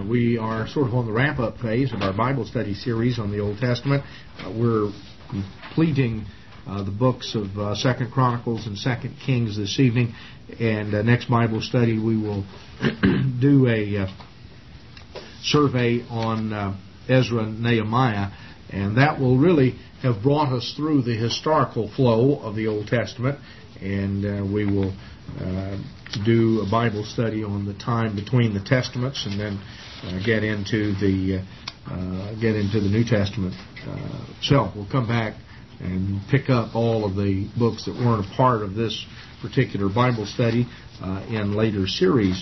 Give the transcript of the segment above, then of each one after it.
We are sort of on the wrap-up phase of our Bible study series on the Old Testament. We're completing the books of 2nd Chronicles and 2nd Kings this evening, and next Bible study we will do a survey on Ezra and Nehemiah, and that will really have brought us through the historical flow of the Old Testament, and we will do a Bible study on the time between the Testaments, and then get into the New Testament itself. We'll come back and pick up all of the books that weren't a part of this particular Bible study in later series.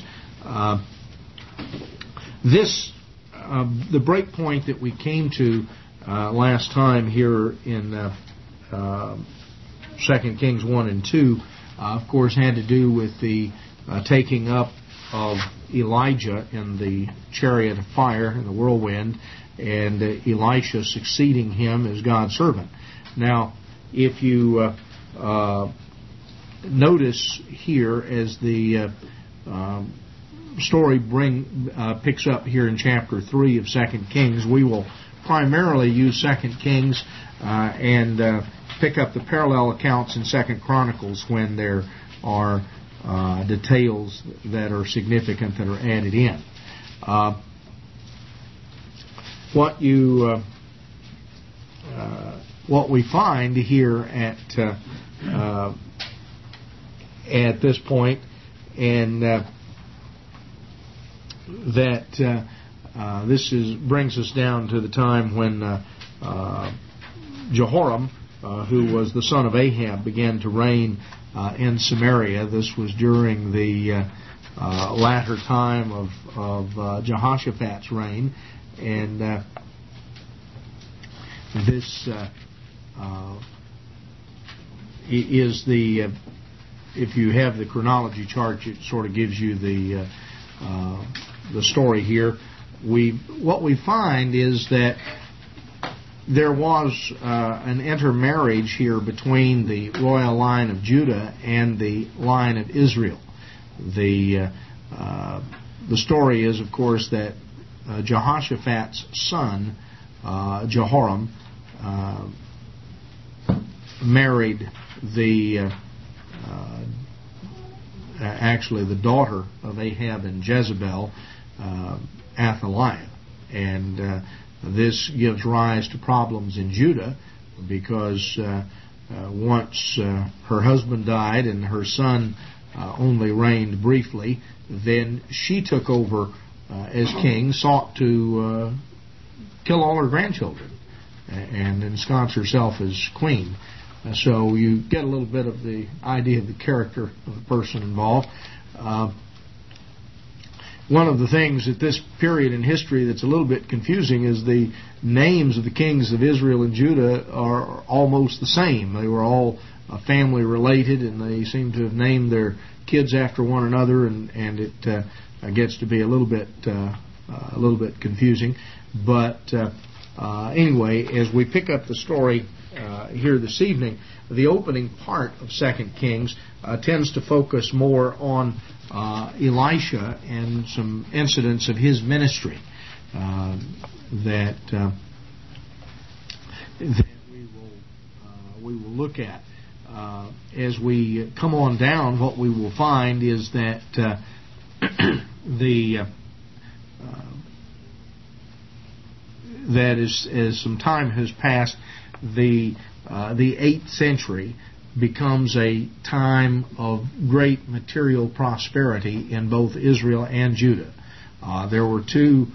The break point that we came to last time here in 2 Kings 1 and 2, of course, had to do with the taking up of Elijah in the chariot of fire in the whirlwind, and Elisha succeeding him as God's servant. Now, if you notice here, as the story picks up here in chapter 3 of 2 Kings, we will primarily use 2 Kings and pick up the parallel accounts in 2 Chronicles when there are details that are significant that are added in. What we find here at this point, and that brings us down to the time when Jehoram, who was the son of Ahab, began to reign in Samaria. This was during the latter time of Jehoshaphat's reign, and this is the, if you have the chronology chart, it sort of gives you the story here. What we find is that there was an intermarriage here between the royal line of Judah and the line of Israel. The story is, of course, that Jehoshaphat's son, Jehoram, married the daughter of Ahab and Jezebel, Athaliah, and this gives rise to problems in Judah, because once her husband died and her son only reigned briefly, then she took over as king, sought to kill all her grandchildren and ensconce herself as queen. So you get a little bit of the idea of the character of the person involved. One of the things at this period in history that's a little bit confusing is the names of the kings of Israel and Judah are almost the same. They were all family related, and they seem to have named their kids after one another, and it gets to be a little bit confusing. But anyway, as we pick up the story here this evening, the opening part of 2 Kings tends to focus more on Elisha and some incidents of his ministry that we will look at. As we come on down, what we will find is that that as some time has passed, the 8th century becomes a time of great material prosperity in both Israel and Judah. There were two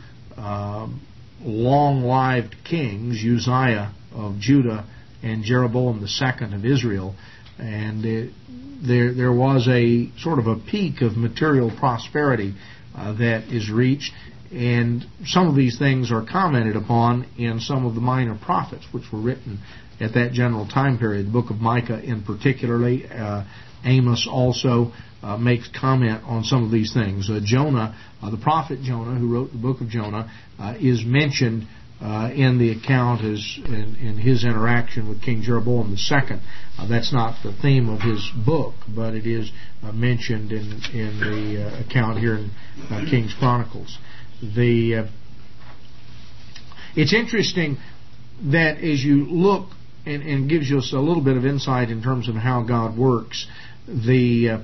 long-lived kings, Uzziah of Judah and Jeroboam II of Israel, and there was a sort of a peak of material prosperity that is reached, and some of these things are commented upon in some of the minor prophets which were written at that general time period. The book of Micah in particularly, Amos also makes comment on some of these things. Jonah, the prophet Jonah, who wrote the book of Jonah, is mentioned in the account as in his interaction with King Jeroboam II. That's not the theme of his book, but it is mentioned in the account here in King's Chronicles. It's interesting that as you look, and gives us a little bit of insight in terms of how God works, the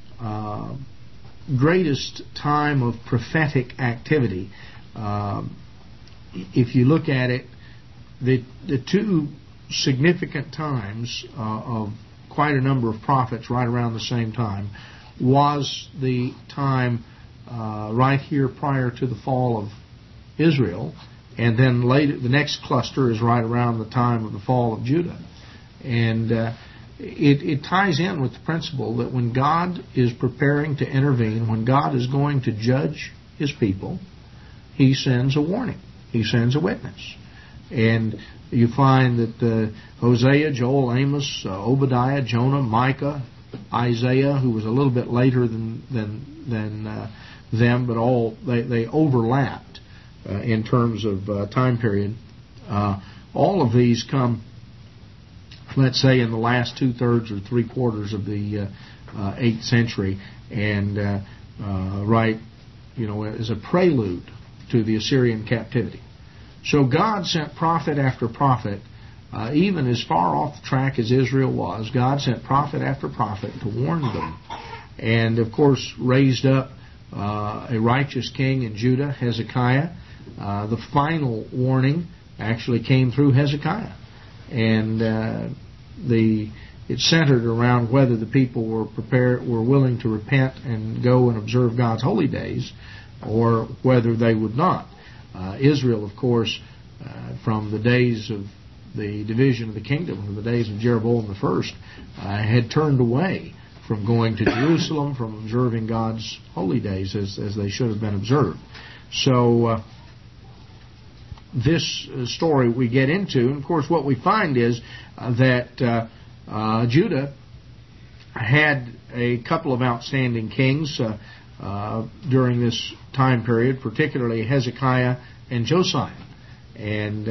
greatest time of prophetic activity, if you look at it, the two significant times of quite a number of prophets right around the same time was the time right here prior to the fall of Israel, and then later the next cluster is right around the time of the fall of Judah. And it ties in with the principle that when God is preparing to intervene, when God is going to judge His people, He sends a warning. He sends a witness. And you find that Hosea, Joel, Amos, Obadiah, Jonah, Micah, Isaiah, who was a little bit later than them, but all they overlapped in terms of time period. All of these come, let's say, in the last 2/3 or 3/4 of the 8th century, and as a prelude to the Assyrian captivity. So God sent prophet after prophet, even as far off the track as Israel was. God sent prophet after prophet to warn them, and of course raised up a righteous king in Judah, Hezekiah. The final warning actually came through Hezekiah, and it centered around whether the people were willing to repent and go and observe God's holy days, or whether they would not. Israel, of course, from the days of the division of the kingdom, from the days of Jeroboam I, had turned away from going to Jerusalem, from observing God's holy days as they should have been observed. So this story we get into, and of course what we find is that Judah had a couple of outstanding kings during this time period, particularly Hezekiah and Josiah. And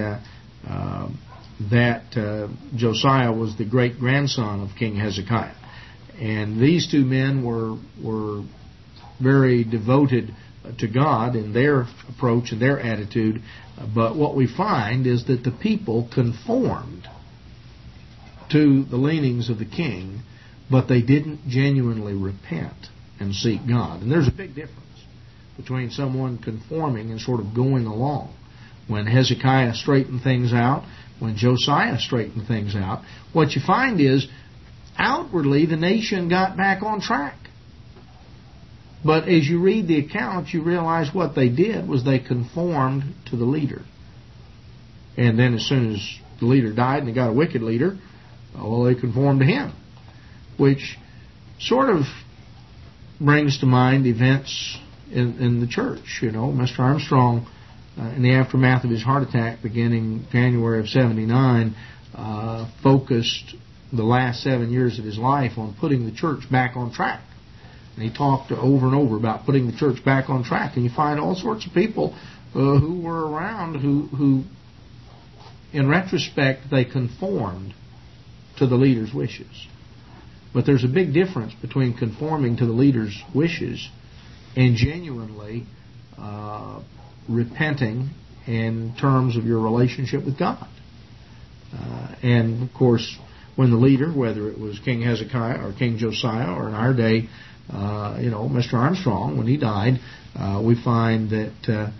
Josiah was the great-grandson of King Hezekiah. And these two men were very devoted to God in their approach and their attitude. But what we find is that the people conformed to the leanings of the king, but they didn't genuinely repent and seek God. And there's a big difference between someone conforming and sort of going along. When Hezekiah straightened things out, when Josiah straightened things out, what you find is outwardly the nation got back on track. But as you read the accounts, you realize what they did was they conformed to the leader. And then as soon as the leader died and they got a wicked leader, well, they conformed to him. Which sort of brings to mind events in the church. You know, Mr. Armstrong, in the aftermath of his heart attack beginning January of 79, focused the last 7 years of his life on putting the church back on track. And he talked over and over about putting the church back on track. And you find all sorts of people who were around who, in retrospect, they conformed to the leader's wishes. But there's a big difference between conforming to the leader's wishes and genuinely repenting in terms of your relationship with God. And, of course, when the leader, whether it was King Hezekiah or King Josiah, or in our day, Mr. Armstrong, when he died, we find that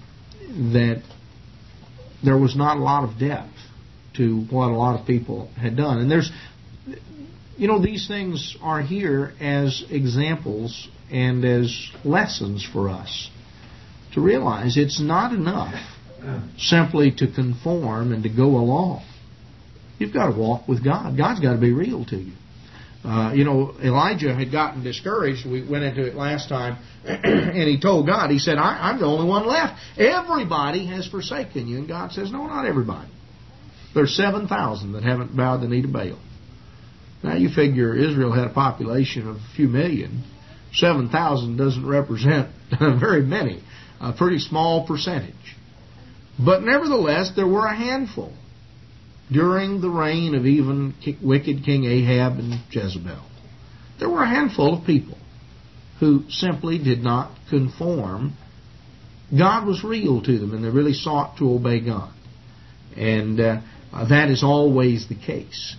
there was not a lot of depth to what a lot of people had done. And there's, these things are here as examples and as lessons for us to realize it's not enough simply to conform and to go along. You've got to walk with God. God's got to be real to you. Elijah had gotten discouraged. We went into it last time, and he told God, he said, I'm the only one left. Everybody has forsaken you. And God says, no, not everybody. There's 7,000 that haven't bowed the knee to Baal. Now you figure Israel had a population of a few million. 7,000 doesn't represent very many, a pretty small percentage. But nevertheless, there were a handful during the reign of even wicked King Ahab and Jezebel. There were a handful of people who simply did not conform God was real to them, and they really sought to obey God. And that is always the case.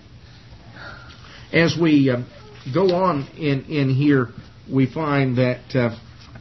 As we go on in here, we find that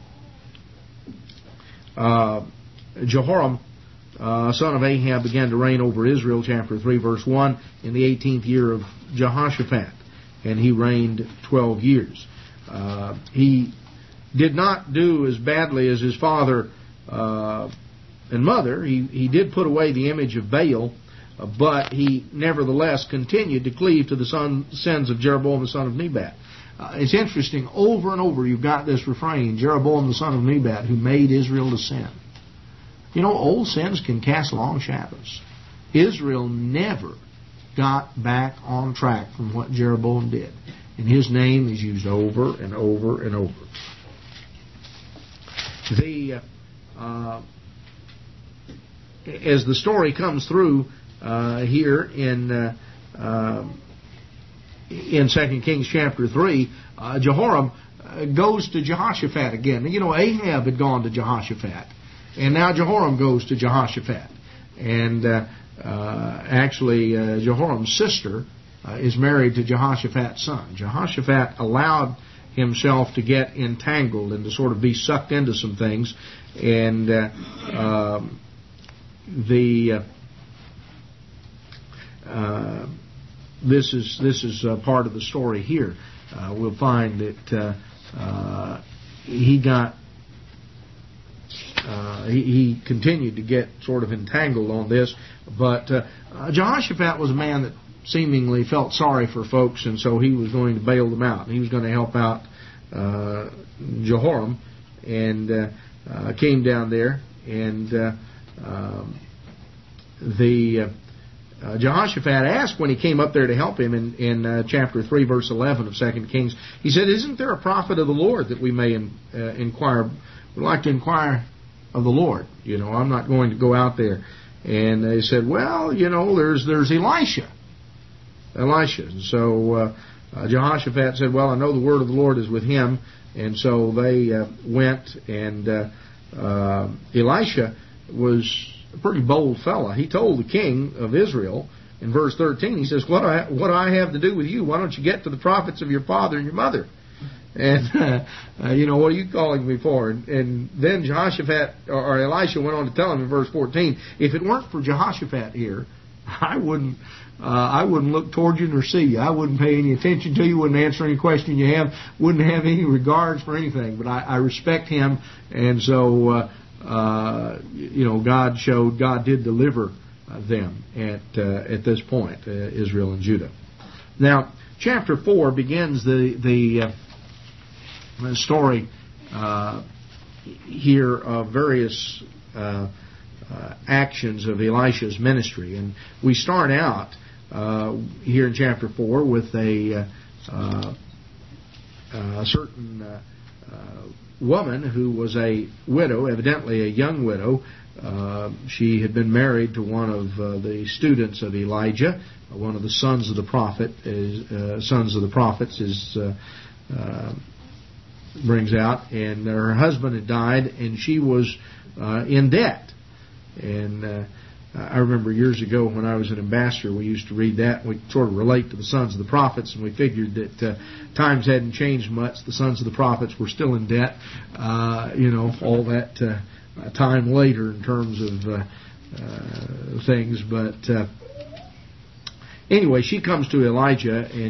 Jehoram, son of Ahab, began to reign over Israel, chapter 3, verse 1, in the 18th year of Jehoshaphat. And he reigned 12 years. He did not do as badly as his father and mother. He did put away the image of Baal, but he nevertheless continued to cleave to the sins of Jeroboam the son of Nebat. It's interesting, over and over you've got this refrain, Jeroboam the son of Nebat, who made Israel to sin. You know, old sins can cast long shadows. Israel never got back on track from what Jeroboam did. And his name is used over and over and over. As the story comes through here in 2 Kings chapter 3, Jehoram goes to Jehoshaphat again. You know, Ahab had gone to Jehoshaphat, and now Jehoram goes to Jehoshaphat. And actually, Jehoram's sister is married to Jehoshaphat's son. Jehoshaphat allowed himself to get entangled and to sort of be sucked into some things, and this is part of the story here. We'll find that he continued to get sort of entangled on this, but Jehoshaphat was a man that seemingly felt sorry for folks, and so he was going to bail them out. He was going to help out Jehoram, and came down there, and Jehoshaphat asked when he came up there to help him in chapter 3, verse 11 of 2 Kings. He said, "Isn't there a prophet of the Lord that we may inquire? We'd like to inquire of the Lord. You know, I'm not going to go out there." And they said, "Well, you know, there's Elisha." And so Jehoshaphat said, "Well, I know the word of the Lord is with him." And so they went, and Elisha was a pretty bold fella. He told the king of Israel in verse 13, he says, what do I have to do with you? Why don't you get to the prophets of your father and your mother? And, you know, what are you calling me for? And then Jehoshaphat, or Elisha went on to tell him in verse 14, if it weren't for Jehoshaphat here, I wouldn't look toward you nor see you. I wouldn't pay any attention to you, wouldn't answer any question you have, wouldn't have any regards for anything. But I respect him, and so you know, God did deliver them at this point, Israel and Judah. Now, chapter 4 begins the story here of various actions of Elisha's ministry, and we start out here in chapter 4 with a certain woman who was a widow, evidently a young widow. She had been married to one of the students of Elijah, one of the sons of the prophets brings out, and her husband had died, and she was in debt. And I remember years ago when I was an ambassador, we used to read that. We sort of relate to the sons of the prophets, and we figured that times hadn't changed much. The sons of the prophets were still in debt, you know, all that time later in terms of things. But anyway, she comes to Elisha, and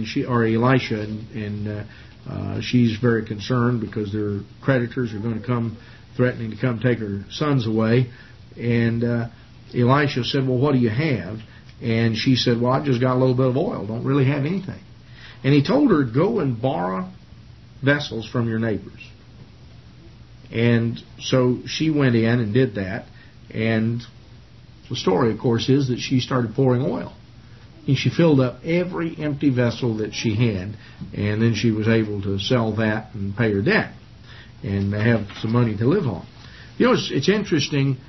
she's very concerned because their creditors are going to come, threatening to come take her sons away. And Elisha said, well, what do you have? And she said, well, I've just got a little bit of oil. Don't really have anything. And he told her, go and borrow vessels from your neighbors. And so she went in and did that. And the story, of course, is that she started pouring oil. And she filled up every empty vessel that she had. And then she was able to sell that and pay her debt and have some money to live on. You know, it's interesting.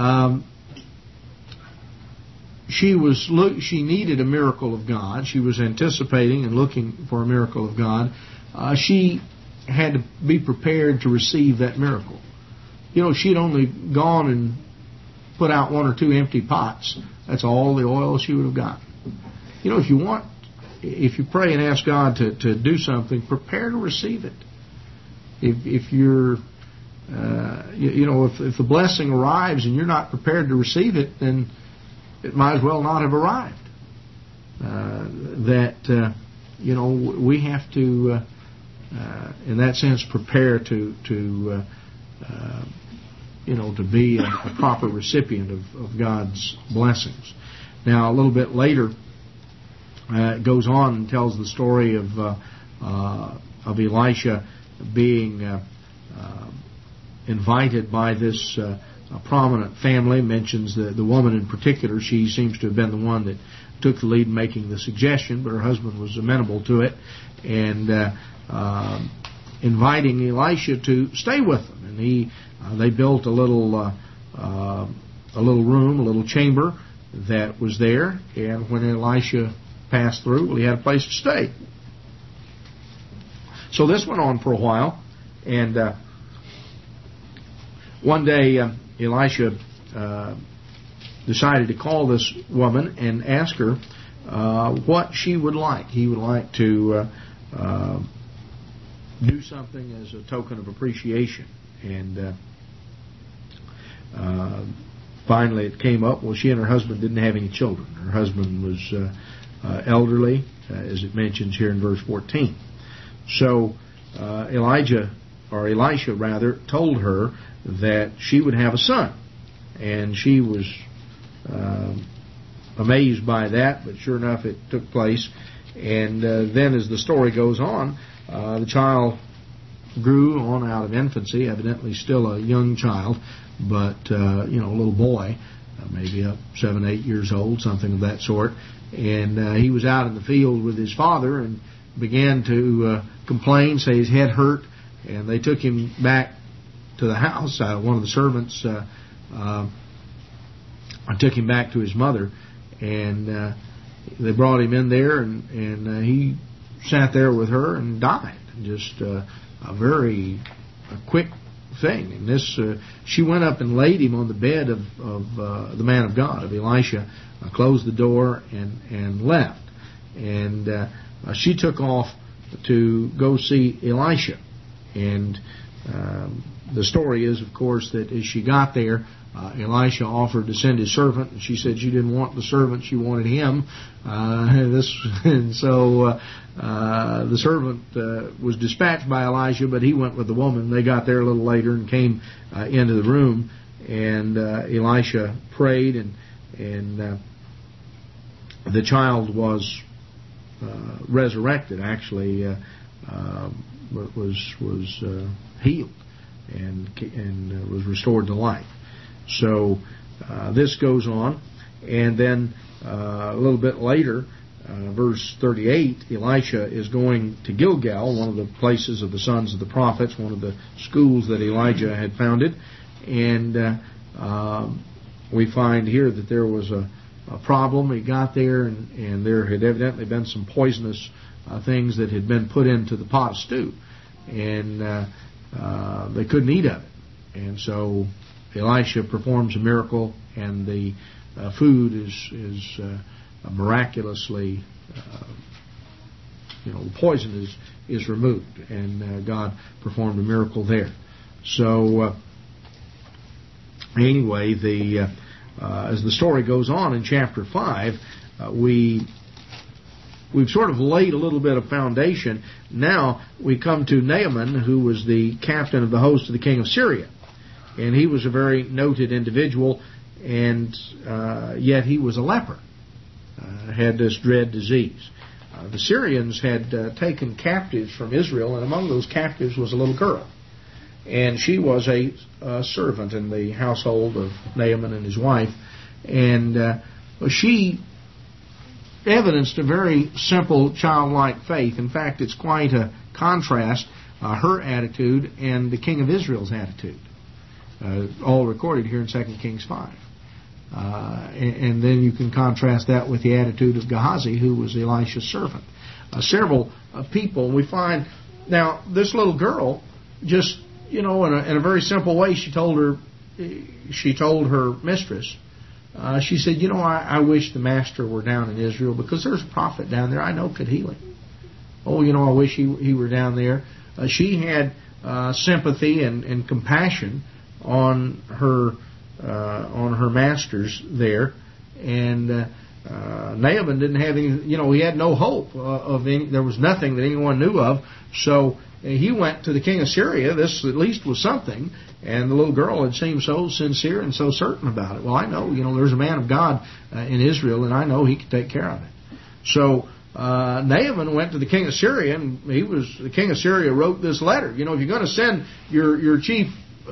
She needed a miracle of God. She was anticipating and looking for a miracle of God. She had to be prepared to receive that miracle. she'd only gone and put out 1 or 2 empty pots. That's all the oil she would have gotten. If you pray and ask God to do something, prepare to receive it. If you're, if the blessing arrives and you're not prepared to receive it, then it might as well not have arrived. We have to, in that sense, prepare to be a proper recipient of God's blessings. Now, a little bit later, it goes on and tells the story of Elisha being invited by this prominent family. Mentions the woman in particular. She seems to have been the one that took the lead in making the suggestion, but her husband was amenable to it, and inviting Elisha to stay with them. And they built a little room, a little chamber that was there. And when Elisha passed through, well, he had a place to stay. So this went on for a while, and one day Elisha decided to call this woman and ask her what she would like. He would like to do something as a token of appreciation. And finally it came up, well, she and her husband didn't have any children. Her husband was elderly, as it mentions here in verse 14. So Elisha told her that she would have a son. And she was amazed by that, but sure enough it took place. And then as the story goes on, the child grew on out of infancy, evidently still a young child, but a little boy, maybe up 7, 8 years old, something of that sort. And he was out in the field with his father and began to complain, say his head hurt, and they took him back to the house. One of the servants took him back to his mother, and they brought him in there, and he sat there with her and died. Just a very quick thing. And this, she went up and laid him on the bed of the man of God, of Elisha, closed the door and left. And she took off to go see Elisha. And the story is, of course, that as she got there, Elisha offered to send his servant, and she said she didn't want the servant, she wanted him. So the servant was dispatched by Elisha, but he went with the woman. They got there a little later and came into the room, and Elisha prayed, and the child was resurrected. Actually, was healed and was restored to life. So this goes on, and then a little bit later, verse 38, Elisha is going to Gilgal, one of the places of the sons of the prophets, one of the schools that Elijah had founded, and we find here that there was a problem. He got there, and there had evidently been some poisonous things that had been put into the pot of stew, and they couldn't eat of it. And so Elisha performs a miracle, and the food is miraculously, the poison is removed, and God performed a miracle there. So anyway, as the story goes on in chapter 5, we've sort of laid a little bit of foundation. Now we come to Naaman, who was the captain of the host of the king of Syria. And he was a very noted individual, and yet he was a leper, had this dread disease. The Syrians had taken captives from Israel, and among those captives was a little girl. And she was a servant in the household of Naaman and his wife. And she evidenced a very simple, childlike faith. In fact, it's quite a contrast, her attitude and the king of Israel's attitude. All recorded here in 2 Kings 5. And then you can contrast that with the attitude of Gehazi, who was Elisha's servant. Several people we find. Now, this little girl just in a very simple way, she told her mistress, she said, I wish the master were down in Israel because there's a prophet down there I know could heal him. Oh, I wish he were down there. She had sympathy and compassion on her masters there, and Naaman didn't have any. He had no hope of any. There was nothing that anyone knew of. So he went to the king of Syria. This at least was something. And the little girl had seemed so sincere and so certain about it. Well, I know, there's a man of God in Israel, and I know he can take care of it. So Naaman went to the king of Syria, and the king of Syria wrote this letter. If you're going to send your chief,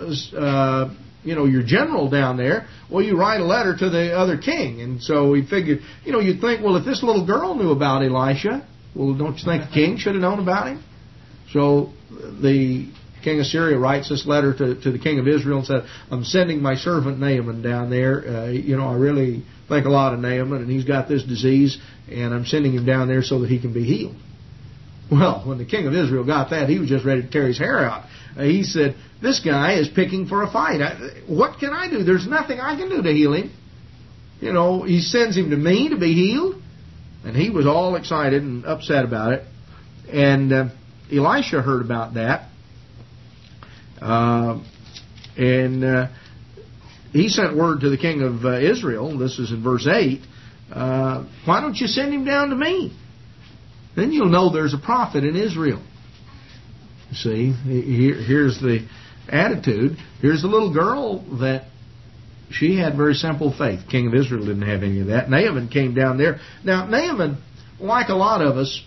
your general down there, well, you write a letter to the other king. And so he figured, you'd think, well, if this little girl knew about Elisha, well, don't you think the king should have known about him? So the king of Syria writes this letter to the king of Israel and said, I'm sending my servant Naaman down there. I really think a lot of Naaman, and he's got this disease, and I'm sending him down there so that he can be healed. Well, when the king of Israel got that, he was just ready to tear his hair out. He said, this guy is picking for a fight. What can I do? There's nothing I can do to heal him. He sends him to me to be healed. And he was all excited and upset about it. And Elisha heard about that. And he sent word to the king of Israel. This is in verse 8. Why don't you send him down to me? Then you'll know there's a prophet in Israel. See, here's the attitude. Here's the little girl that she had very simple faith. King of Israel didn't have any of that. Naaman came down there. Now, Naaman, like a lot of us,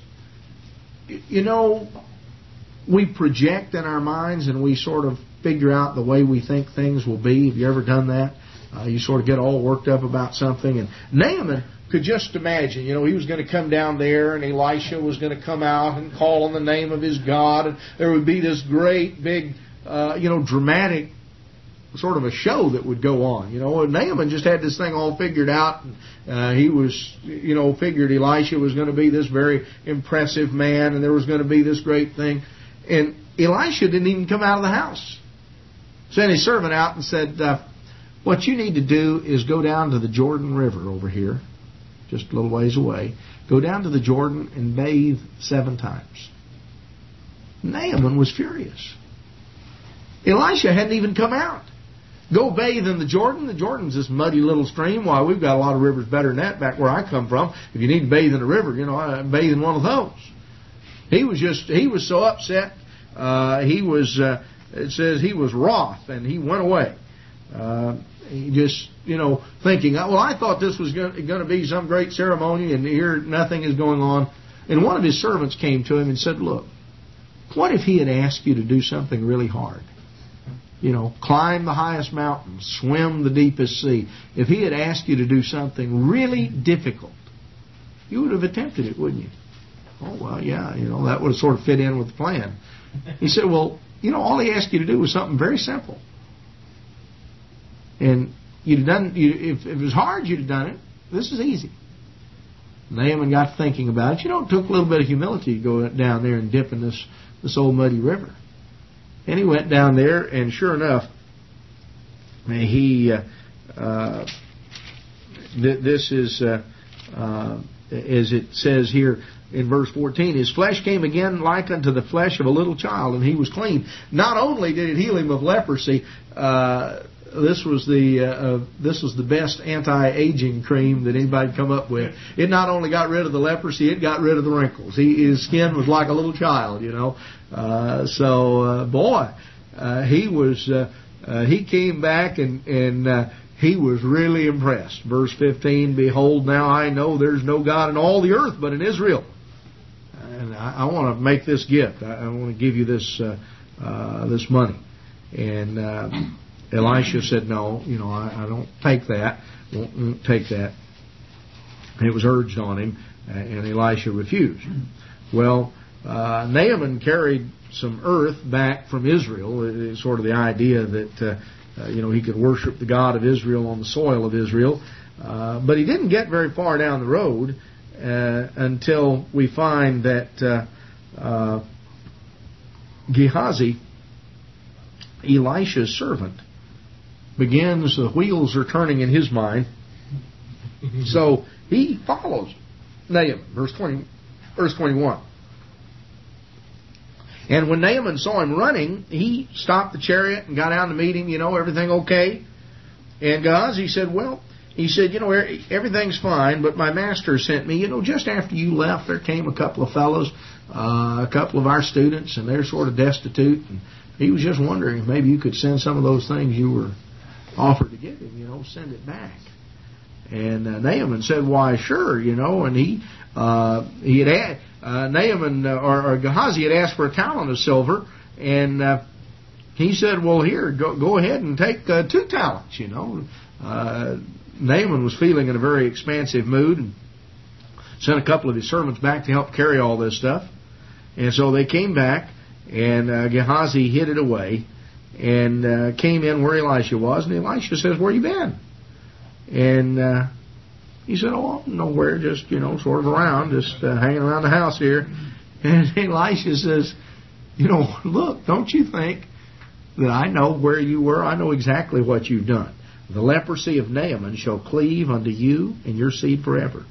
we project in our minds and we sort of figure out the way we think things will be. Have you ever done that? You sort of get all worked up about something. And Naaman could just imagine, he was going to come down there and Elisha was going to come out and call on the name of his God. And there would be this great, big, dramatic sort of a show that would go on. Naaman just had this thing all figured out. And, he was, figured Elisha was going to be this very impressive man and there was going to be this great thing. And Elisha didn't even come out of the house. Sent his servant out and said, what you need to do is go down to the Jordan River over here, just a little ways away. Go down to the Jordan and bathe 7 times. Naaman was furious. Elisha hadn't even come out. Go bathe in the Jordan. The Jordan's this muddy little stream. Why, we've got a lot of rivers better than that back where I come from. If you need to bathe in a river, I bathe in one of those. He was so upset. It says he was wroth and he went away. He just, thinking, well, I thought this was going to be some great ceremony and here nothing is going on. And one of his servants came to him and said, look, what if he had asked you to do something really hard? Climb the highest mountain, swim the deepest sea. If he had asked you to do something really difficult, you would have attempted it, wouldn't you? Oh, well, yeah, that would have sort of fit in with the plan. He said, well, all he asked you to do was something very simple. And you'd have done, if it was hard, you'd have done it. This is easy. Naaman got thinking about it. It took a little bit of humility to go down there and dip in this old muddy river. And he went down there, and sure enough, this is, as it says here in verse 14, his flesh came again like unto the flesh of a little child, and he was clean. Not only did it heal him of leprosy, this was the best anti-aging cream that anybody could come up with. It not only got rid of the leprosy, it got rid of the wrinkles. His skin was like a little child, he came back and he was really impressed. Verse 15, behold, now I know there's no God in all the earth but in Israel. And I want to make this gift. I want to give you this money. And Elisha said, no, I don't take that. Won't take that. And it was urged on him, and Elisha refused. Well, Naaman carried some earth back from Israel. It's sort of the idea that he could worship the God of Israel on the soil of Israel. But he didn't get very far down the road until we find that Gehazi Elisha's servant begins, the wheels are turning in his mind. So he follows Naaman, verse 21. And when Naaman saw him running, he stopped the chariot and got out to meet him. Everything okay? And Gehazi said, well, he said, everything's fine, but my master sent me. Just after you left, there came a couple of fellows, a couple of our students, and they're sort of destitute. And he was just wondering if maybe you could send some of those things you were offered to give him, send it back. And Naaman said, why, sure, and he had Naaman or Gehazi had asked for a talent of silver, and he said, well, here, go ahead and take 2 talents, Naaman was feeling in a very expansive mood and sent a couple of his servants back to help carry all this stuff. And so they came back, and Gehazi hid it away and came in where Elisha was. And Elisha says, where you been? And he said, oh, nowhere, just, sort of around, just hanging around the house here. And Elisha says, look, don't you think that I know where you were? I know exactly what you've done. The leprosy of Naaman shall cleave unto you and your seed forever.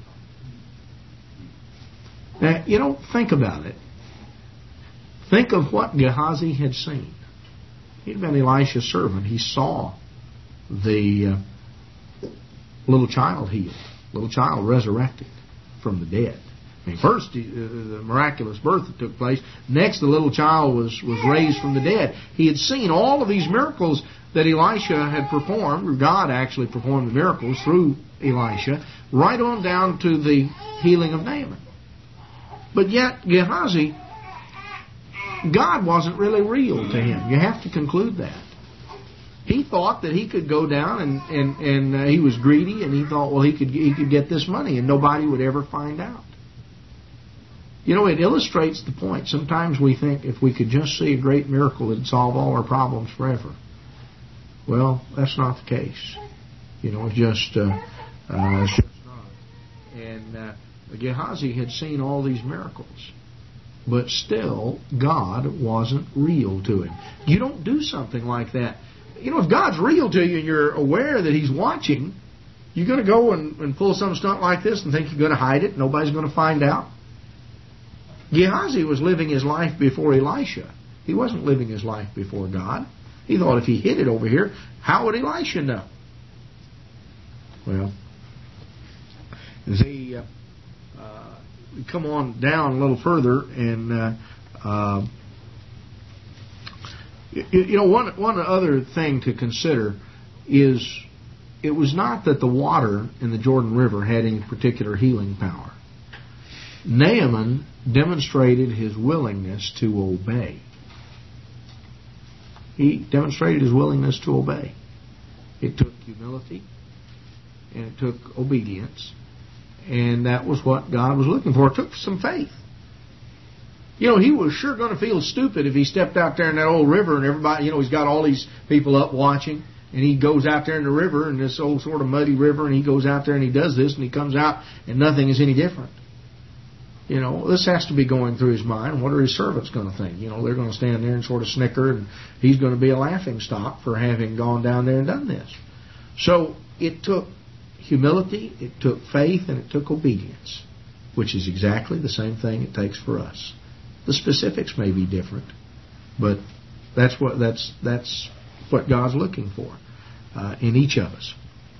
Now, think about it. Think of what Gehazi had seen. He'd been Elisha's servant. He saw the little child healed, little child resurrected from the dead. First, the miraculous birth that took place. Next, the little child was raised from the dead. He had seen all of these miracles that Elisha had performed, or God actually performed the miracles through Elisha, right on down to the healing of Naaman. But yet, Gehazi, God wasn't really real to him. You have to conclude that. He thought that he could go down and he was greedy, and he thought, well, he could get this money and nobody would ever find out. It illustrates the point. Sometimes we think if we could just see a great miracle, it'd solve all our problems forever. Well, that's not the case. It's just not. And Gehazi had seen all these miracles, but still, God wasn't real to him. You don't do something like that. If God's real to you and you're aware that He's watching, you're going to go and pull some stunt like this and think you're going to hide it, nobody's going to find out. Gehazi was living his life before Elisha. He wasn't living his life before God. He thought if he hid it over here, how would Elisha know? Well, we come on down a little further, and one other thing to consider is it was not that the water in the Jordan River had any particular healing power. Naaman demonstrated his willingness to obey. He demonstrated his willingness to obey. It took humility, and it took obedience, and that was what God was looking for. It took some faith. He was sure going to feel stupid if he stepped out there in that old river and everybody, he's got all these people up watching, and he goes out there in the river, in this old sort of muddy river, and he goes out there and he does this, and he comes out and nothing is any different. This has to be going through his mind. What are his servants going to think? They're going to stand there and sort of snicker, and he's going to be a laughing stock for having gone down there and done this. So it took humility, it took faith, and it took obedience, which is exactly the same thing it takes for us. The specifics may be different, but that's what God's looking for in each of us.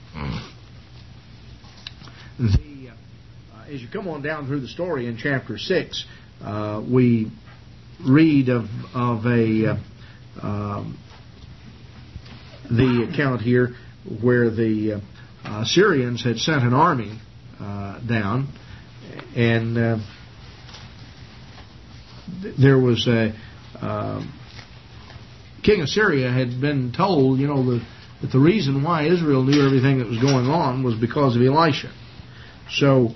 As you come on down through the story in chapter 6, we read of the account here where the Syrians had sent an army down, and there was a king of Syria had been told, that the reason why Israel knew everything that was going on was because of Elisha. So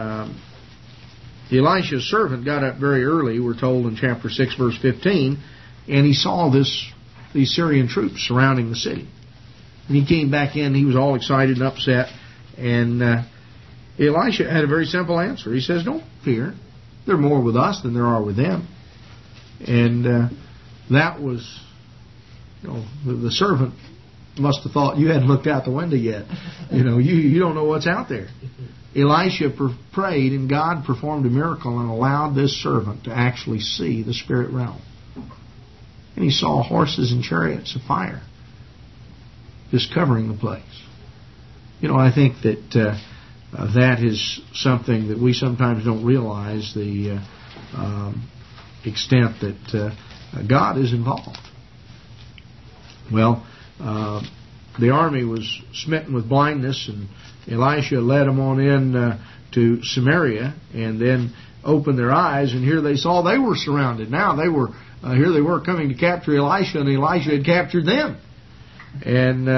Elisha's servant got up very early, we're told in chapter 6, verse 15, and he saw these Syrian troops surrounding the city. And he came back in, he was all excited and upset, and Elisha had a very simple answer. He says, don't fear. There are more with us than there are with them. And that was The servant must have thought you hadn't looked out the window yet. You don't know what's out there. Elisha prayed, and God performed a miracle and allowed this servant to actually see the spirit realm. And he saw horses and chariots of fire just covering the place. I think that that is something that we sometimes don't realize, the extent that God is involved. Well, the army was smitten with blindness, and Elisha led them on in to Samaria, and then opened their eyes, and here they saw they were surrounded. Now they were coming to capture Elisha, and Elisha had captured them. And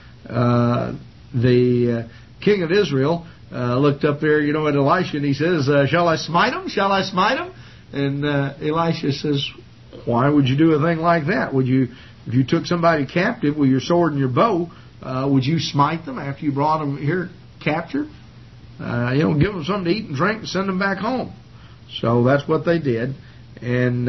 the king of Israel looked up there, at Elisha, and he says, "Shall I smite him? Shall I smite him?" And Elisha says, "Why would you do a thing like that? If you took somebody captive with your sword and your bow, would you smite them after you brought them here captured? Give them something to eat and drink and send them back home." So that's what they did, and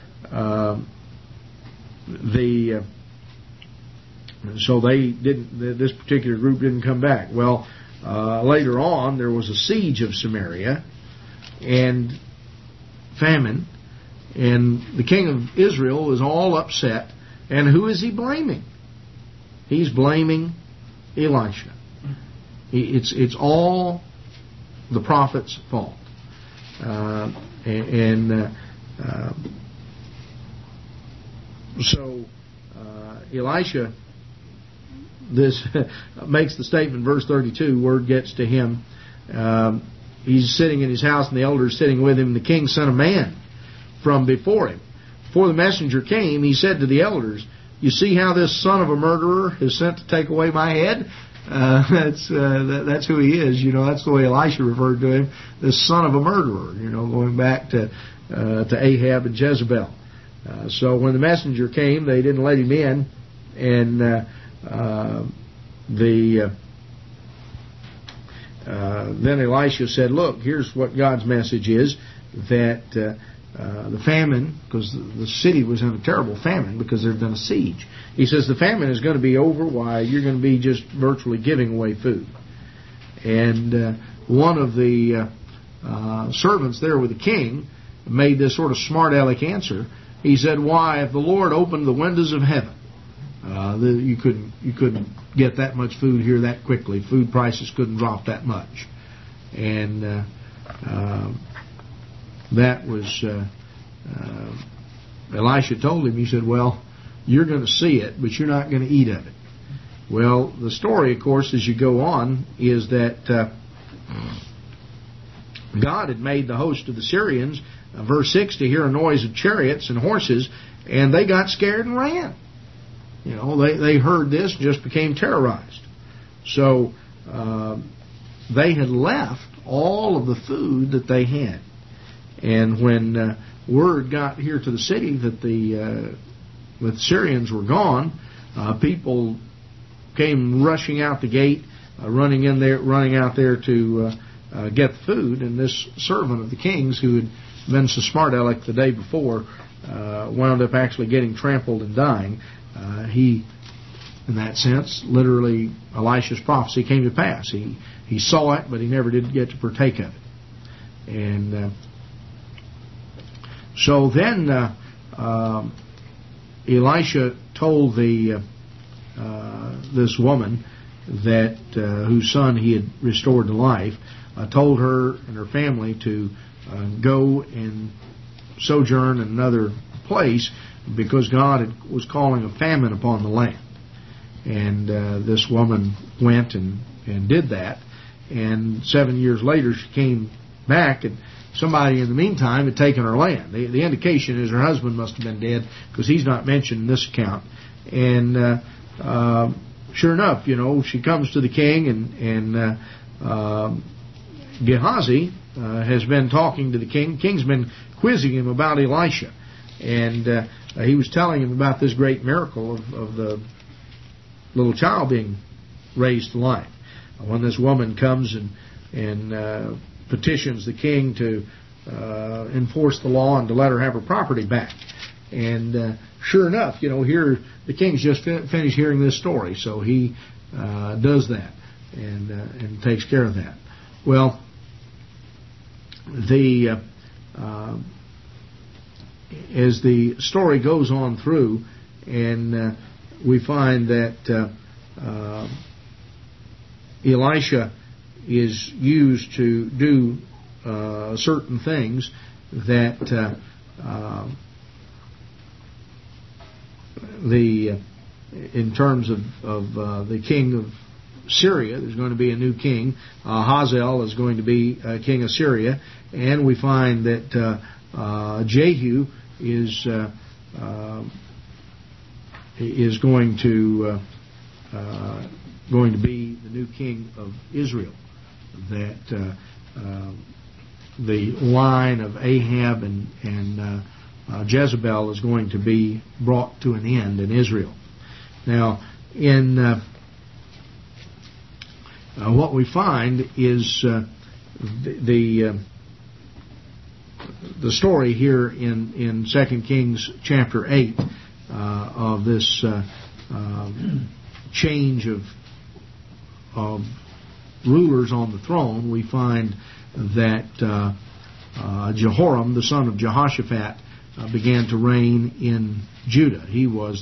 so they didn't. This particular group didn't come back. Well, later on, there was a siege of Samaria and famine, and the king of Israel was all upset. And who is he blaming? He's blaming Elisha. It's all the prophet's fault. So Elisha makes the statement, verse 32, word gets to him. He's sitting in his house, and the elders sitting with him. The king sent a man from before him. Before the messenger came, he said to the elders, "You see how this son of a murderer is sent to take away my head?" That's who he is. That's the way Elisha referred to him, this son of a murderer. Going back to Ahab and Jezebel. So when the messenger came, they didn't let him in, and then Elisha said, "Look, here's what God's message is, that the famine," because the city was in a terrible famine because there had been a siege. He says the famine is going to be over. Why? You're going to be just virtually giving away food. And one of the servants there with the king made this sort of smart aleck answer. He said, "Why, if the Lord opened the windows of heaven, you couldn't get that much food here that quickly. Food prices couldn't drop that much." And that was Elisha told him. He said, "Well, you're going to see it, but you're not going to eat of it." Well, the story, of course, as you go on, is that God had made the host of the Syrians, verse 6, to hear a noise of chariots and horses, and they got scared and ran. They heard this and just became terrorized. So they had left all of the food that they had. And when word got here to the city that the Syrians were gone, people came rushing out the gate, running out there to get the food. And this servant of the king's, who had been so smart aleck the day before, wound up actually getting trampled and dying. He, in that sense, literally, Elisha's prophecy came to pass. He saw it, but he never did get to partake of it. And so then Elisha told this woman that whose son he had restored to life, told her and her family to go and sojourn in another place because God was calling a famine upon the land. And this woman went and did that. And 7 years later she came back, and somebody in the meantime had taken her land. The indication is her husband must have been dead, because he's not mentioned in this account. And sure enough, she comes to the king, and Gehazi has been talking to the king. The king's been quizzing him about Elisha. And he was telling him about this great miracle of the little child being raised to life. When this woman comes and petitions the king to enforce the law and to let her have her property back. And sure enough, here the king's just finished hearing this story, so he does that and takes care of that. Well, as the story goes on through, and we find that Elisha is used to do certain things that in terms of the king of Syria, there's going to be a new king. Hazael is going to be king of Syria, and we find that Jehu is going to be the new king of Israel. That the line of Ahab and Jezebel is going to be brought to an end in Israel. Now, in what we find is the story here in 2 Kings chapter 8 of this change of rulers on the throne. We find that Jehoram, the son of Jehoshaphat, began to reign in Judah. He was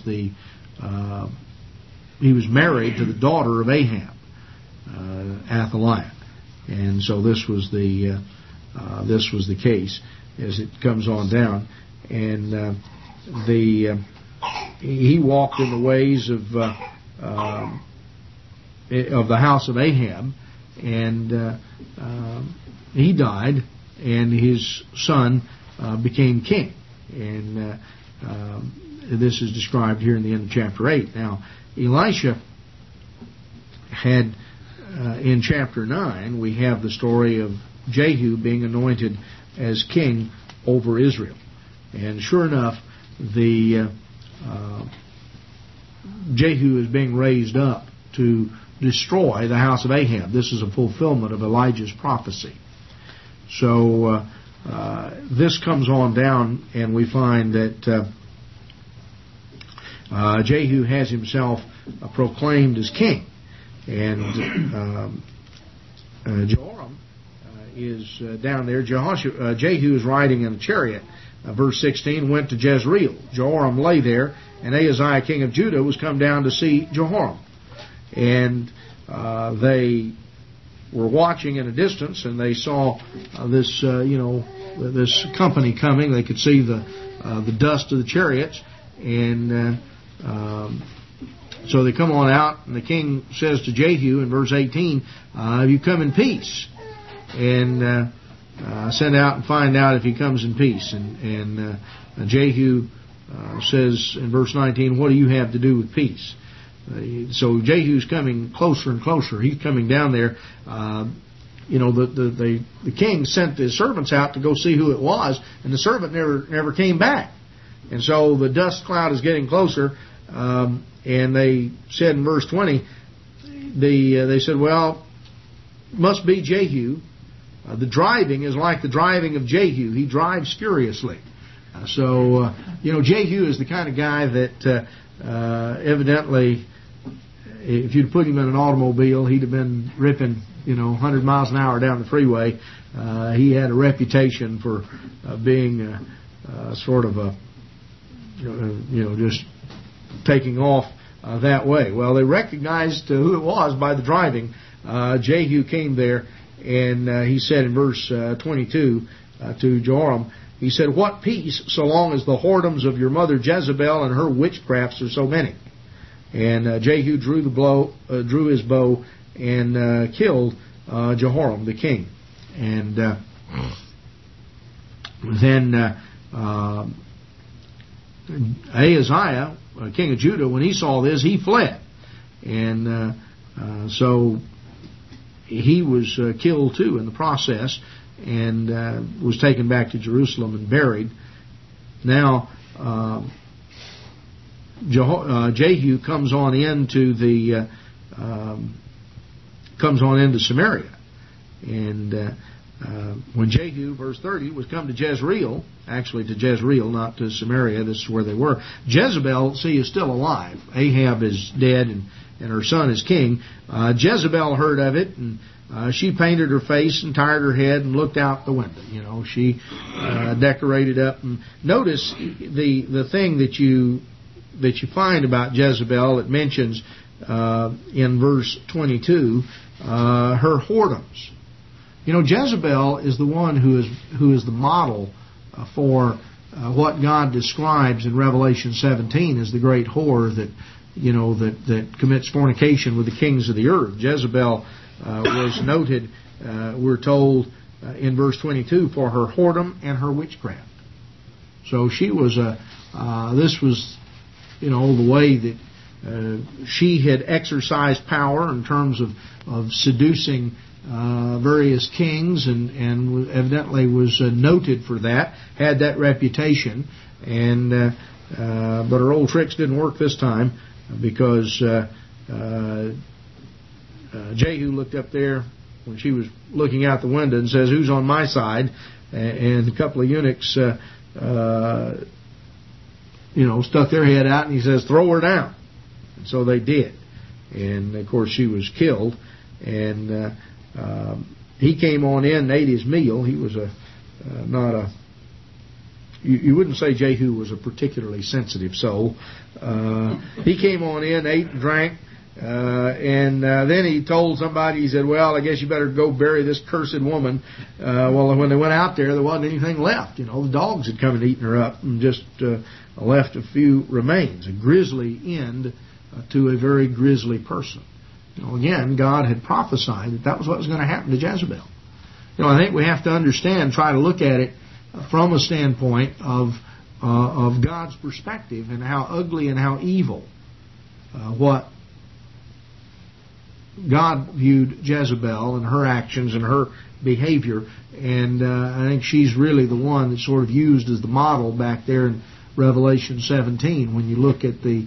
married to the daughter of Ahab, Athaliah, and so this was the case as it comes on down. And he walked in the ways of the house of Ahab, and he died, and his son became king. And this is described here in the end of chapter 8. Now, Elisha had, in chapter 9, we have the story of Jehu being anointed as king over Israel. And sure enough, Jehu is being raised up to destroy the house of Ahab. This is a fulfillment of Elijah's prophecy. So this comes on down, and we find that Jehu has himself proclaimed as king. And Jehoram is down there. Jehu is riding in a chariot. Verse 16, went to Jezreel. Jehoram lay there, and Ahaziah king of Judah was come down to see Jehoram. And they were watching at a distance, and they saw this company coming. They could see the dust of the chariots, and so they come on out, and the king says to Jehu in verse 18, "Have you come in peace?" And send out and find out if he comes in peace. And Jehu says in verse 19, "What do you have to do with peace?" So Jehu's coming closer and closer. He's coming down there. The king sent his servants out to go see who it was, and the servant never came back. And so the dust cloud is getting closer. And they said in verse 20, they said, "Well, must be Jehu. The driving is like the driving of Jehu. He drives furiously." So Jehu is the kind of guy that evidently, if you'd put him in an automobile, he'd have been ripping 100 miles an hour down the freeway. He had a reputation for being sort of a just taking off that way. Well, they recognized who it was by the driving. Jehu came there, and he said in verse 22 to Jehoram, he said, "What peace so long as the whoredoms of your mother Jezebel and her witchcrafts are so many?" And Jehu drew his bow and killed Jehoram the king. And then Ahaziah, king of Judah, when he saw this, he fled. And so he was killed too in the process, and was taken back to Jerusalem and buried. Now Jehu comes on into Samaria, and when Jehu, verse 30, was come to Jezreel, actually to Jezreel, not to Samaria, this is where they were. Jezebel, see, is still alive. Ahab is dead, and her son is king. Jezebel heard of it, and she painted her face and tired her head and looked out the window. She decorated up. And notice the thing that you find about Jezebel. It mentions in verse 22 her whoredoms. Jezebel is the one who is the model for what God describes in Revelation 17 as the great whore that commits fornication with the kings of the earth. Jezebel was noted, we're told in verse 22, for her whoredom and her witchcraft. So she was this was the way that she had exercised power in terms of seducing various kings, and evidently was noted for that, had that reputation, but her old tricks didn't work this time, because Jehu looked up there when she was looking out the window and says, "Who's on my side?" And a couple of eunuchs stuck their head out, and he says, "Throw her down." And so they did, and of course she was killed. And he came on in and ate his meal. He was you wouldn't say Jehu was a particularly sensitive soul. He came on in, ate and drank, and then he told somebody, he said, "Well, I guess you better go bury this cursed woman." Well, when they went out there wasn't anything left. The dogs had come and eaten her up, and just left a few remains. A grisly end to a very grisly person. Again, God had prophesied that was what was going to happen to Jezebel. I think we have to understand, try to look at it from a standpoint of God's perspective, and how ugly and how evil what God viewed Jezebel and her actions and her behavior. And I think she's really the one that's sort of used as the model back there in Revelation 17. When you look at the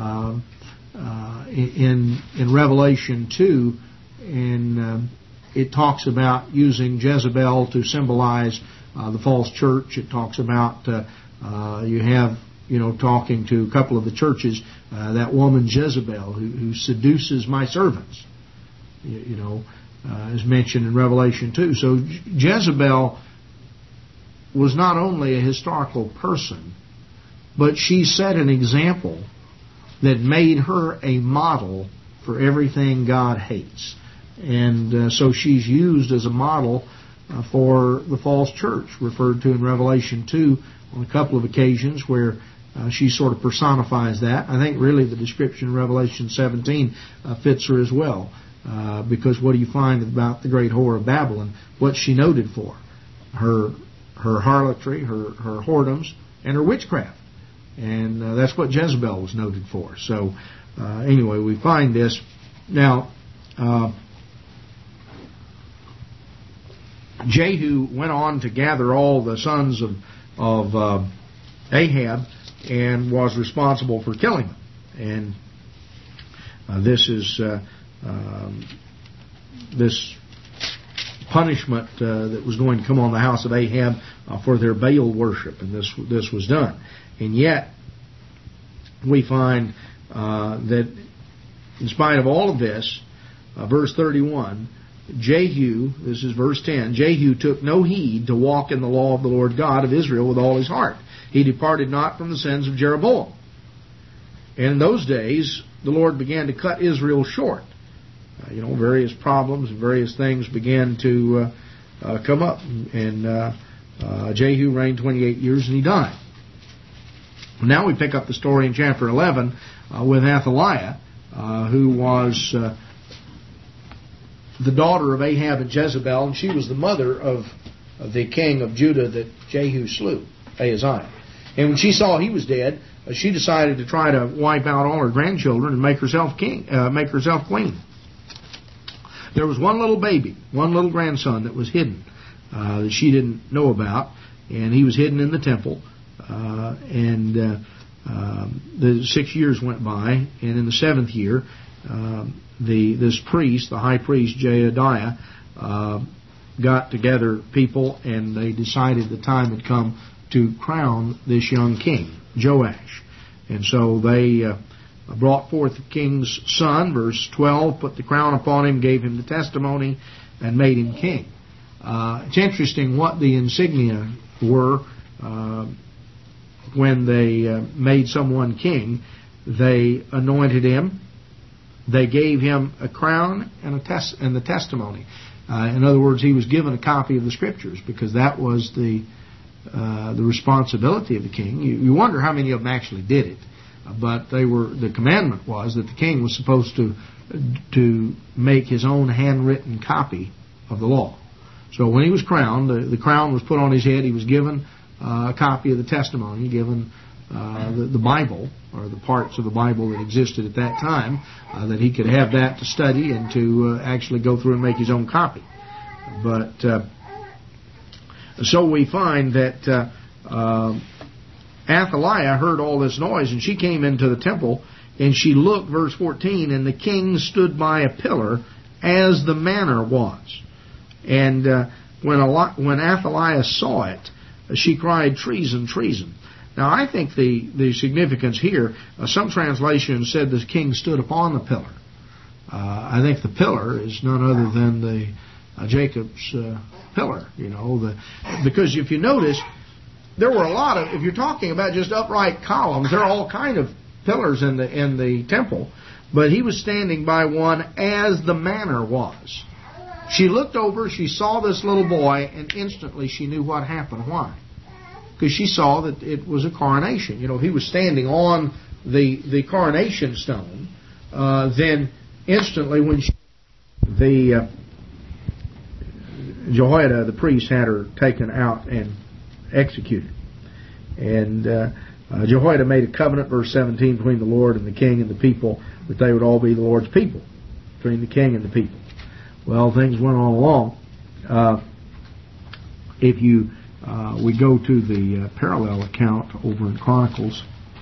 in Revelation 2, and it talks about using Jezebel to symbolize the false church. It talks about you have talking to a couple of the churches, that woman Jezebel who seduces my servants, is mentioned in Revelation 2. So Jezebel was not only a historical person, but she set an example that made her a model for everything God hates. And so she's used as a model for the false church, referred to in Revelation 2 on a couple of occasions, where she sort of personifies that. I think really the description in Revelation 17 fits her as well, because what do you find about the great whore of Babylon? What's she noted for? Her harlotry, her whoredoms, and her witchcraft. And that's what Jezebel was noted for. So anyway, we find this. Now, Jehu went on to gather all the sons of Ahab and was responsible for killing them. And this is this punishment that was going to come on the house of Ahab for their Baal worship, and this was done. And yet, we find that in spite of all of this, verse 31, Jehu, this is verse 10, Jehu took no heed to walk in the law of the Lord God of Israel with all his heart. He departed not from the sins of Jeroboam. And in those days, the Lord began to cut Israel short. Various problems and various things began to come up. And Jehu reigned 28 years and he died. Now we pick up the story in chapter 11 with Athaliah, who was the daughter of Ahab and Jezebel, and she was the mother of the king of Judah that Jehu slew, Ahaziah. And when she saw he was dead, she decided to try to wipe out all her grandchildren and make herself queen. There was one little baby, one little grandson that was hidden, that she didn't know about, and he was hidden in the temple. The 6 years went by, and in the 7th year, this priest, the high priest Jehoiada, got together people, and they decided the time had come to crown this young king, Joash. And so they brought forth the king's son, verse 12, put the crown upon him, gave him the testimony, and made him king. It's interesting what the insignia were when they made someone king. They anointed him. They gave him a crown and the testimony. In other words, he was given a copy of the Scriptures, because that was the responsibility of the king. You wonder how many of them actually did it, but the commandment was that the king was supposed to make his own handwritten copy of the law. So when he was crowned, the crown was put on his head. He was given a copy of the testimony, given the Bible, or the parts of the Bible that existed at that time, that he could have that to study and to actually go through and make his own copy. But so we find that Athaliah heard all this noise, and she came into the temple, and she looked, verse 14, and the king stood by a pillar, as the manner was. And when Athaliah saw it, she cried, "Treason, treason." Now, I think the significance here, some translations said the king stood upon the pillar. I think the pillar is none other than the Jacob's pillar, because if you notice, there were a lot of, if you're talking about just upright columns, there are all kind of pillars in the temple, but he was standing by one as the manner was. She looked over, she saw this little boy, and instantly she knew what happened. Why? Because she saw that it was a coronation. If he was standing on the coronation stone, then instantly when Jehoiada, the priest, had her taken out and executed. And Jehoiada made a covenant, verse 17, between the Lord and the king and the people, that they would all be the Lord's people, between the king and the people. Well, things went on along. If we go to the parallel account over in Chronicles,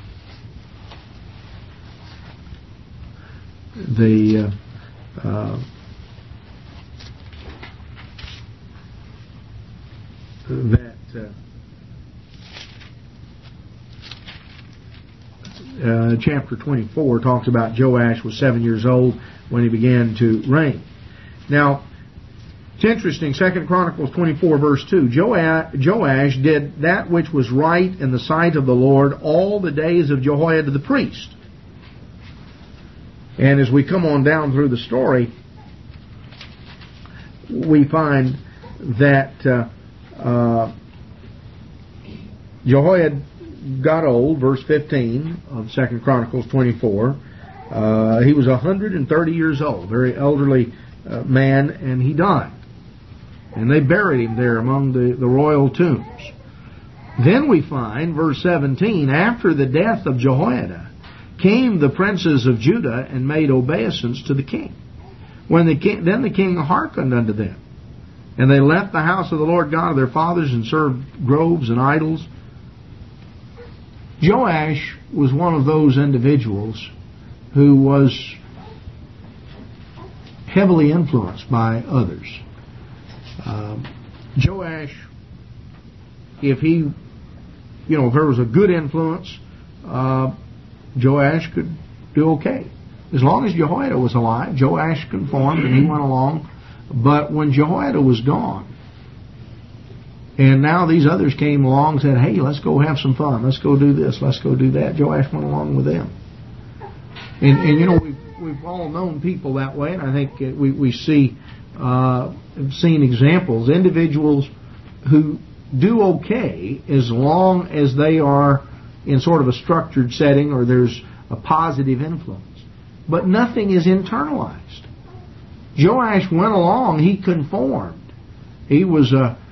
chapter 24 talks about Joash was 7 years old when he began to reign. Now, it's interesting, 2 Chronicles 24, verse 2, Joash did that which was right in the sight of the Lord all the days of Jehoiada the priest. And as we come on down through the story, we find that Jehoiada got old, verse 15 of 2 Chronicles 24. He was 130 years old, very elderly man, and he died. And they buried him there among the royal tombs. Then we find, verse 17, after the death of Jehoiada, came the princes of Judah and made obeisance to the king. Then the king hearkened unto them. And they left the house of the Lord God of their fathers and served groves and idols. Joash was one of those individuals who was heavily influenced by others. Joash, if there was a good influence, Joash could do okay. As long as Jehoiada was alive, Joash conformed and he went along. But when Jehoiada was gone, and now these others came along and said, "Hey, let's go have some fun. Let's go do this. Let's go do that," Joash went along with them. And we've all known people that way, and I think we see seen examples, individuals who do okay as long as they are in sort of a structured setting or there's a positive influence. But nothing is internalized. Joash went along, he conformed. He was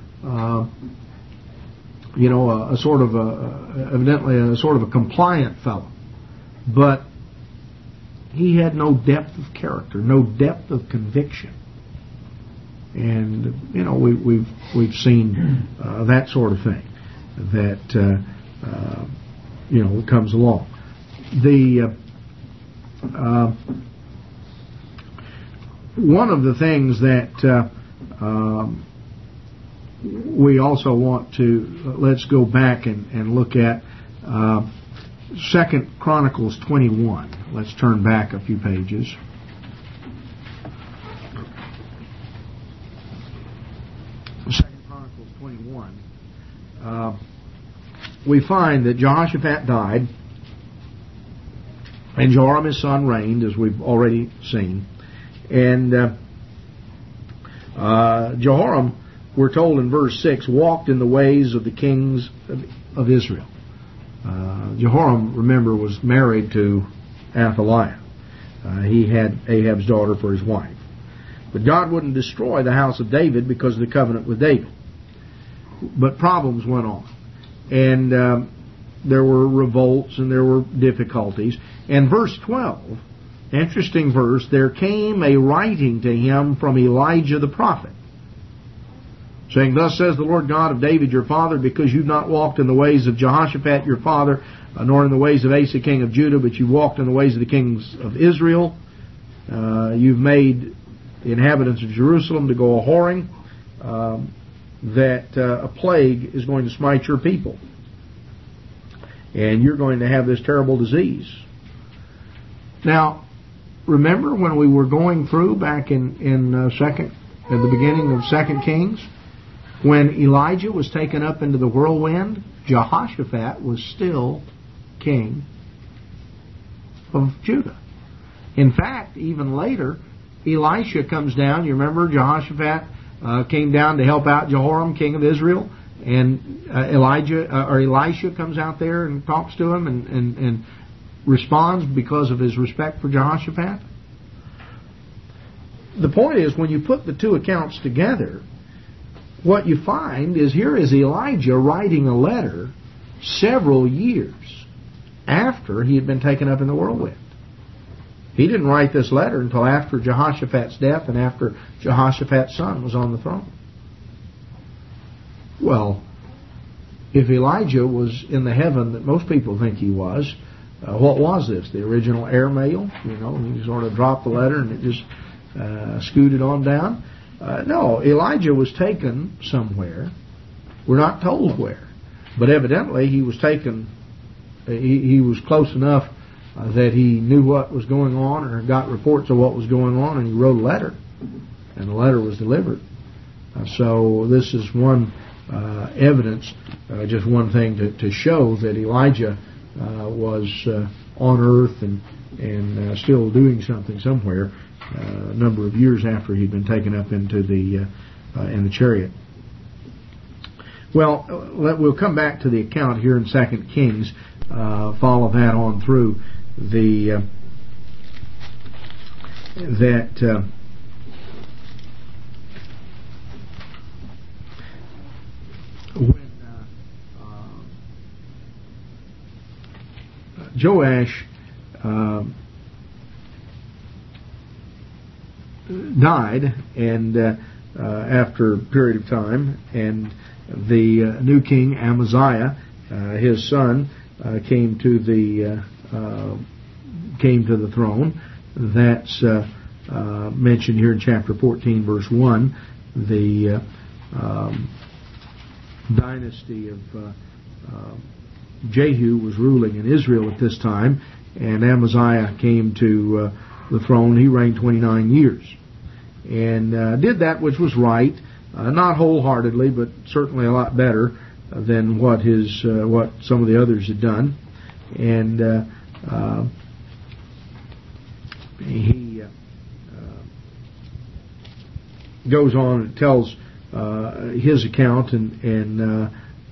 evidently a sort of a compliant fellow. But he had no depth of character, no depth of conviction. And we've seen that sort of thing that comes along. One of the things that we also want to, let's go back and look at 2 Chronicles 21. Let's turn back a few pages. Chronicles 21. We find that Jehoshaphat died, and Joram his son reigned, as we've already seen. And Jehoram, we're told in verse 6, walked in the ways of the kings of Israel. Jehoram, remember, was married to Athaliah. He had Ahab's daughter for his wife. But God wouldn't destroy the house of David because of the covenant with David. But problems went on. And there were revolts and there were difficulties. And verse 12, interesting verse, there came a writing to him from Elijah the prophet, saying, Thus says the Lord God of David your father, because you've not walked in the ways of Jehoshaphat your father, nor in the ways of Asa king of Judah, but you've walked in the ways of the kings of Israel. You've made the inhabitants of Jerusalem to go a-whoring, that a plague is going to smite your people. And you're going to have this terrible disease. Now, remember when we were going through back at the beginning of 2 Kings, when Elijah was taken up into the whirlwind, Jehoshaphat was still king of Judah. In fact, even later, Elisha comes down. You remember Jehoshaphat came down to help out Jehoram, king of Israel, and Elisha comes out there and talks to him and responds because of his respect for Jehoshaphat. The point is, when you put the two accounts together, what you find is here is Elijah writing a letter several years after he had been taken up in the whirlwind. He didn't write this letter until after Jehoshaphat's death and after Jehoshaphat's son was on the throne. Well, if Elijah was in the heaven that most people think he was, what was this? The original airmail? He sort of dropped the letter and it just scooted on down. No, Elijah was taken somewhere. We're not told where. But evidently he was taken, he was close enough that he knew what was going on or got reports of what was going on, and he wrote a letter. And the letter was delivered. So this is one evidence, just one thing to show that Elijah was on earth and still doing something somewhere a number of years after he'd been taken up into in the chariot. Well, we'll come back to the account here in 2 Kings, follow that on through when Joash died, and after a period of time, and the new king Amaziah, his son, came to the throne. That's mentioned here in chapter 14, verse 1. The dynasty of Jehu was ruling in Israel at this time, and Amaziah came to the throne. He reigned 29 years and did that which was right, not wholeheartedly, but certainly a lot better than what some of the others had done. And he goes on and tells his account and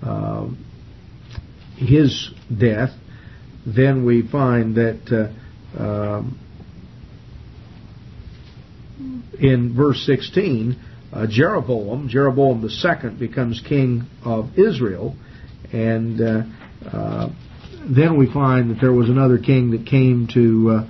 his death. Then we find that in verse 16, Jeroboam II becomes king of Israel, and then we find that there was another king that came to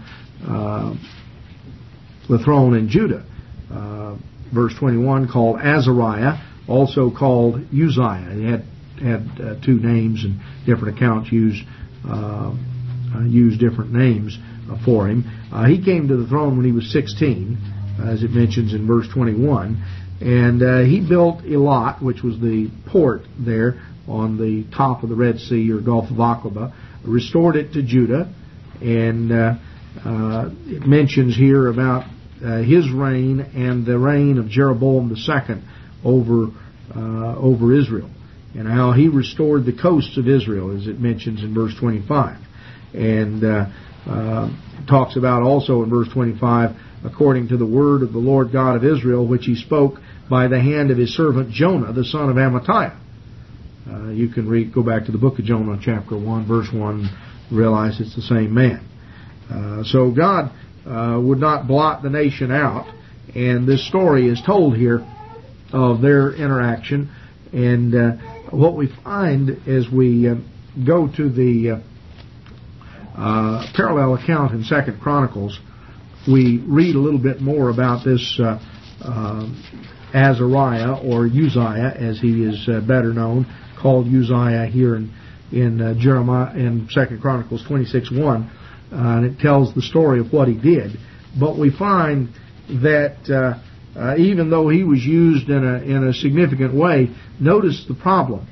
the throne in Judah. Verse 21, called Azariah, also called Uzziah. He had two names, and different accounts use different names for him. He came to the throne when he was 16, as it mentions in verse 21, And he built Elat, which was the port there on the top of the Red Sea or Gulf of Aqaba, restored it to Judah, and it mentions here about his reign and the reign of Jeroboam II over Israel, and how he restored the coasts of Israel, as it mentions in verse 25. And talks about also in verse 25, according to the word of the Lord God of Israel, which he spoke by the hand of his servant Jonah, the son of Amittai. You can go back to the book of Jonah, chapter 1, verse 1, realize it's the same man. So God would not blot the nation out, and this story is told here of their interaction. And what we find as we go to the parallel account in 2 Chronicles, we read a little bit more about this Azariah, or Uzziah, as he is better known, called Uzziah here in Jeremiah, in 2 Chronicles 26:1, and it tells the story of what he did. But we find that even though he was used in a significant way, notice the problem.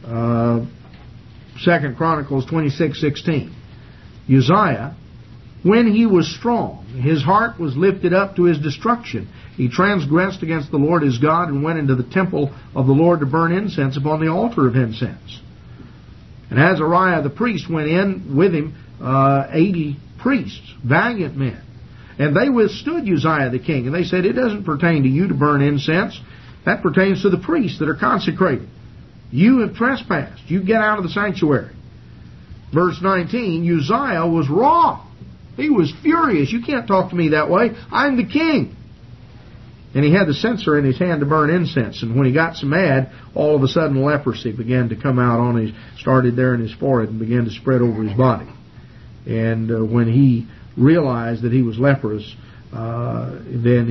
2 Chronicles 26:16. Uzziah, when he was strong, his heart was lifted up to his destruction. He transgressed against the Lord his God and went into the temple of the Lord to burn incense upon the altar of incense. And Azariah the priest went in with him 80 priests, valiant men. And they withstood Uzziah the king. And they said, it doesn't pertain to you to burn incense. That pertains to the priests that are consecrated. You have trespassed. You get out of the sanctuary. Verse 19, Uzziah was wroth. He was furious. You can't talk to me that way. I'm the king. And he had the censer in his hand to burn incense. And when he got so mad, all of a sudden leprosy began to come out started there in his forehead and began to spread over his body. And when he realized that he was leprous, then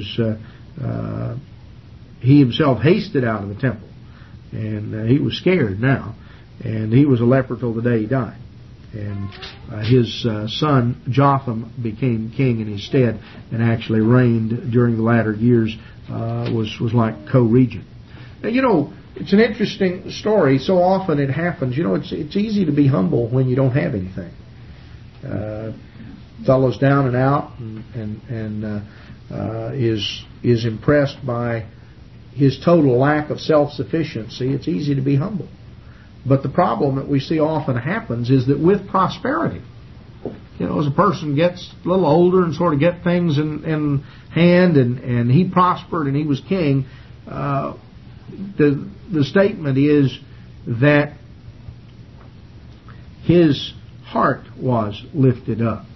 he himself hasted out of the temple. And he was scared now. And he was a leper till the day he died. And his son Jotham became king in his stead and actually reigned during the latter years, was like co-regent. Now, it's an interesting story. So often it happens. It's easy to be humble when you don't have anything. Fellow's down and out and is impressed by his total lack of self-sufficiency. It's easy to be humble. But the problem that we see often happens is that with prosperity, as a person gets a little older and sort of get things in hand, and he prospered and he was king, the statement is that his heart was lifted up.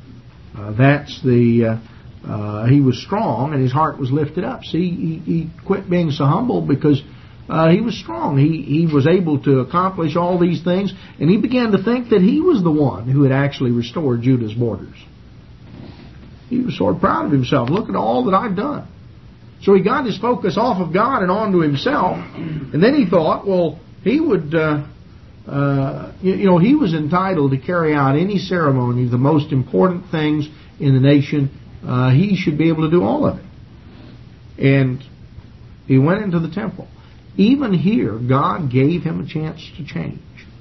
He was strong and his heart was lifted up. See, he quit being so humble because he was strong. He was able to accomplish all these things, and he began to think that he was the one who had actually restored Judah's borders. He was sort of proud of himself. Look at all that I've done. So he got his focus off of God and onto himself, and then he thought, well, he would, he was entitled to carry out any ceremony, the most important things in the nation. He should be able to do all of it. And he went into the temple. Even here, God gave him a chance to change.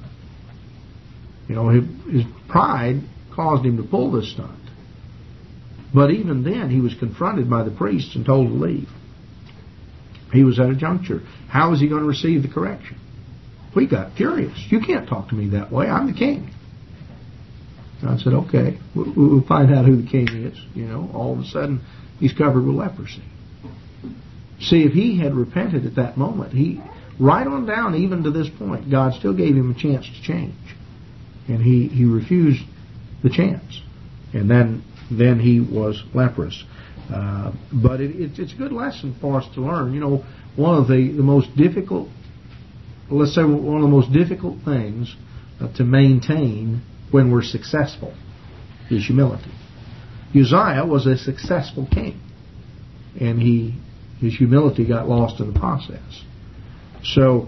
His pride caused him to pull this stunt. But even then, he was confronted by the priests and told to leave. He was at a juncture. How was he going to receive the correction? We got furious. You can't talk to me that way. I'm the king. God said, okay, we'll find out who the king is. All of a sudden, he's covered with leprosy. See, if he had repented at that moment, right on down even to this point, God still gave him a chance to change. And he refused the chance. And then he was leprous. But it's a good lesson for us to learn. One of the most difficult, let's say one of the most difficult things to maintain when we're successful is humility. Uzziah was a successful king. And his humility got lost in the process. So,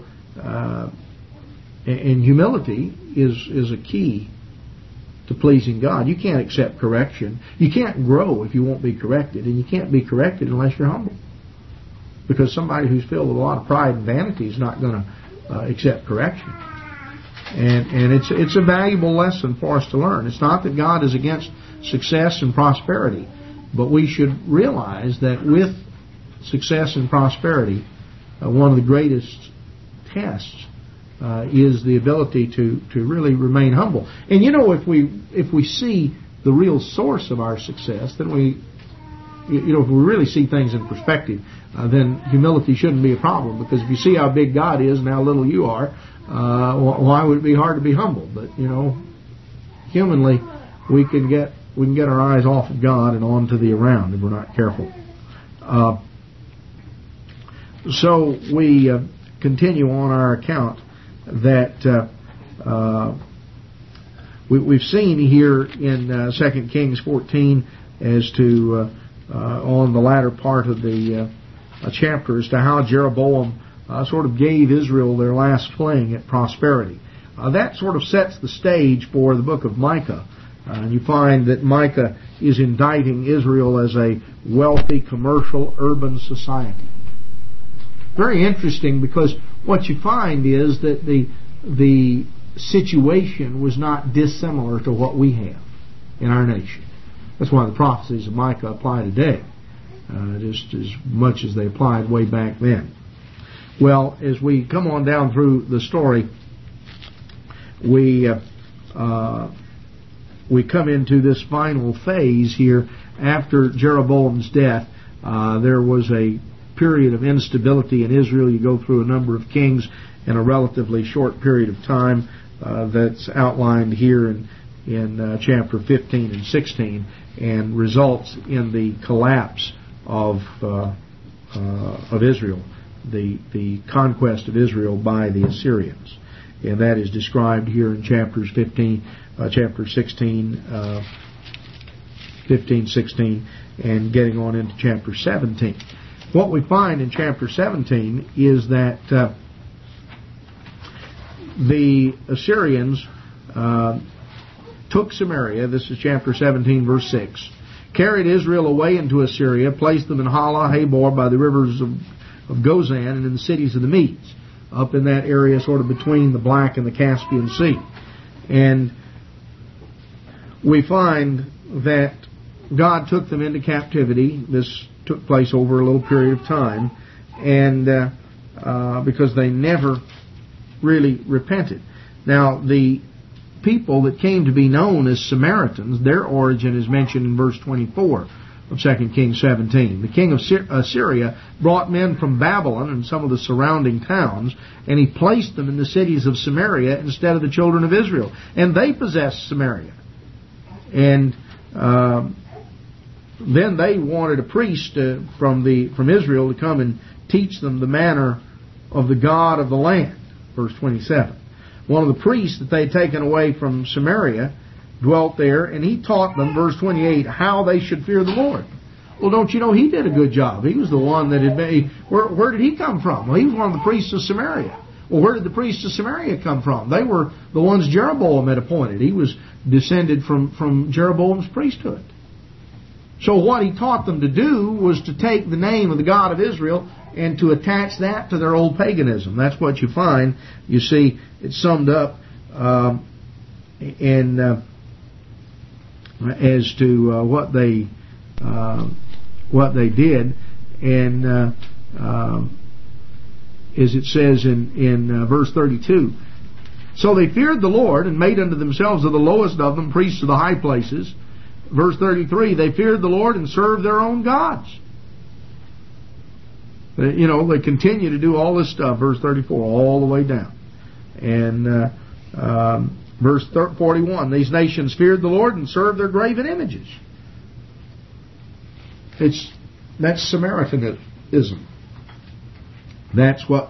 and humility is a key to pleasing God. You can't accept correction. You can't grow if you won't be corrected, and you can't be corrected unless you're humble. because somebody who's filled with a lot of pride and vanity is not going to accept correction. And it's a valuable lesson for us to learn. It's not that God is against success and prosperity, but we should realize that with success and prosperity, one of the greatest tests is the ability to really remain humble. And if we see the real source of our success, then if we really see things in perspective, then humility shouldn't be a problem. Because if you see how big God is and how little you are, why would it be hard to be humble? But humanly, we can get our eyes off of God and onto the around if we're not careful. So we continue on our account that we've seen here in 2 Kings 14 as to on the latter part of the chapter as to how Jeroboam sort of gave Israel their last fling at prosperity. That sort of sets the stage for the book of Micah. And you find that Micah is indicting Israel as a wealthy, commercial, urban society. Very interesting, because what you find is that the situation was not dissimilar to what we have in our nation. That's why the prophecies of Micah apply today, just as much as they applied way back then. Well, as we come on down through the story, we come into this final phase here. After Jeroboam's death, there was a period of instability in Israel. You go through a number of kings in a relatively short period of time that's outlined here in chapter 15 and 16, and results in the collapse of Israel, the conquest of Israel by the Assyrians. And that is described here in chapter 16, 15, 16, and getting on into chapter 17. What we find in chapter 17 is that the Assyrians took Samaria. This is chapter 17, verse 6. Carried Israel away into Assyria, placed them in Hala, Habor, by the rivers of Gozan, and in the cities of the Medes, up in that area sort of between the Black and the Caspian Sea. And we find that God took them into captivity. This took place over a little period of time, and because they never really repented. Now, the people that came to be known as Samaritans, their origin is mentioned in verse 24 of 2 Kings 17. The king of Assyria brought men from Babylon and some of the surrounding towns, and he placed them in the cities of Samaria instead of the children of Israel. And they possessed Samaria. And then they wanted a priest from Israel to come and teach them the manner of the God of the land. Verse 27. One of the priests that they had taken away from Samaria dwelt there, and he taught them, verse 28, how they should fear the Lord. Well, don't you know, he did a good job. He was the one that had made... Where did he come from? Well, he was one of the priests of Samaria. Well, where did the priests of Samaria come from? They were the ones Jeroboam had appointed. He was descended from Jeroboam's priesthood. So what he taught them to do was to take the name of the God of Israel and to attach that to their old paganism. That's what you find. You see, it's summed up as to what they did, and as it says in verse 32. So they feared the Lord and made unto themselves of the lowest of them priests of the high places. Verse 33, they feared the Lord and served their own gods. They continue to do all this stuff, verse 34, all the way down. And verse 41, these nations feared the Lord and served their graven images. That's Samaritanism. That's what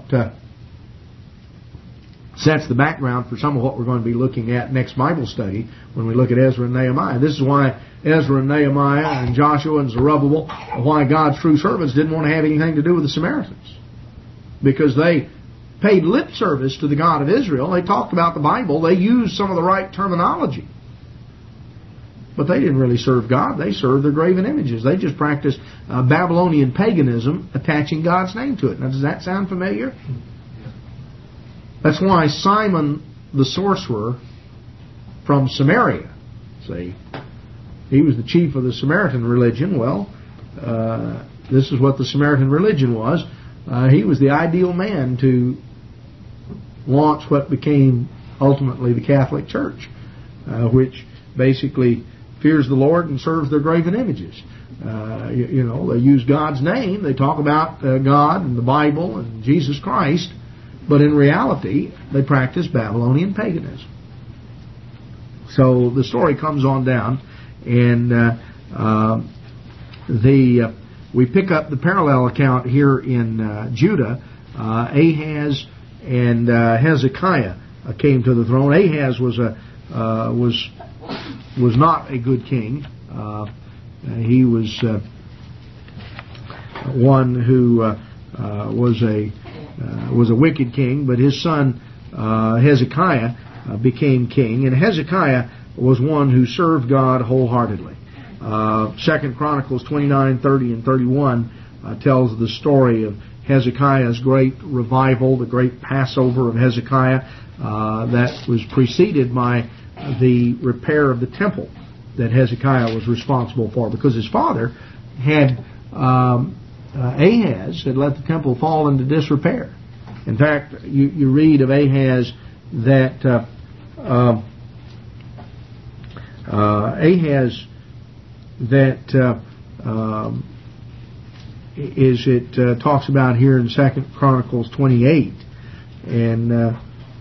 sets the background for some of what we're going to be looking at next Bible study when we look at Ezra and Nehemiah. This is why Ezra and Nehemiah and Joshua and Zerubbabel, why God's true servants didn't want to have anything to do with the Samaritans. Because they paid lip service to the God of Israel. They talked about the Bible. They used some of the right terminology. But they didn't really serve God. They served their graven images. They just practiced Babylonian paganism attaching God's name to it. Now, does that sound familiar? That's why Simon the sorcerer from Samaria, see, he was the chief of the Samaritan religion. Well, this is what the Samaritan religion was. He was the ideal man to launch what became ultimately the Catholic Church, which basically fears the Lord and serves their graven images. They use God's name. They talk about God and the Bible and Jesus Christ, but in reality, they practice Babylonian paganism. So the story comes on down, and we pick up the parallel account here in Judah. Ahaz and Hezekiah came to the throne. Ahaz was not a good king. He was one who was a wicked king, but his son Hezekiah became king, and Hezekiah was one who served God wholeheartedly. 2 Chronicles 29, 30, and 31 tells the story of Hezekiah's great revival, the great Passover of Hezekiah that was preceded by the repair of the temple that Hezekiah was responsible for, because his father had Ahaz had let the temple fall into disrepair. In fact, you read of Ahaz that talks about here in 2 Chronicles 28, and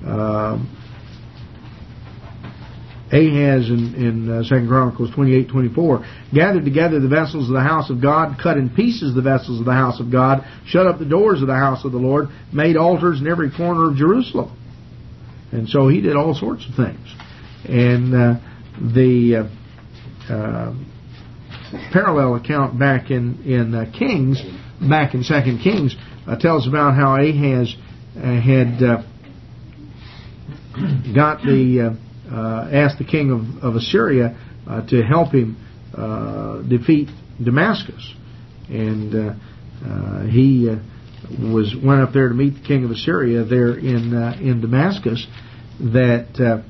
Ahaz in 2 Chronicles 28:24 gathered together the vessels of the house of God, cut in pieces the vessels of the house of God, shut up the doors of the house of the Lord, made altars in every corner of Jerusalem. And so he did all sorts of things. And the parallel account back in Kings, back in 2 Kings, tells about how Ahaz had asked the king of Assyria to help him defeat Damascus, and he went up there to meet the king of Assyria there in Damascus, that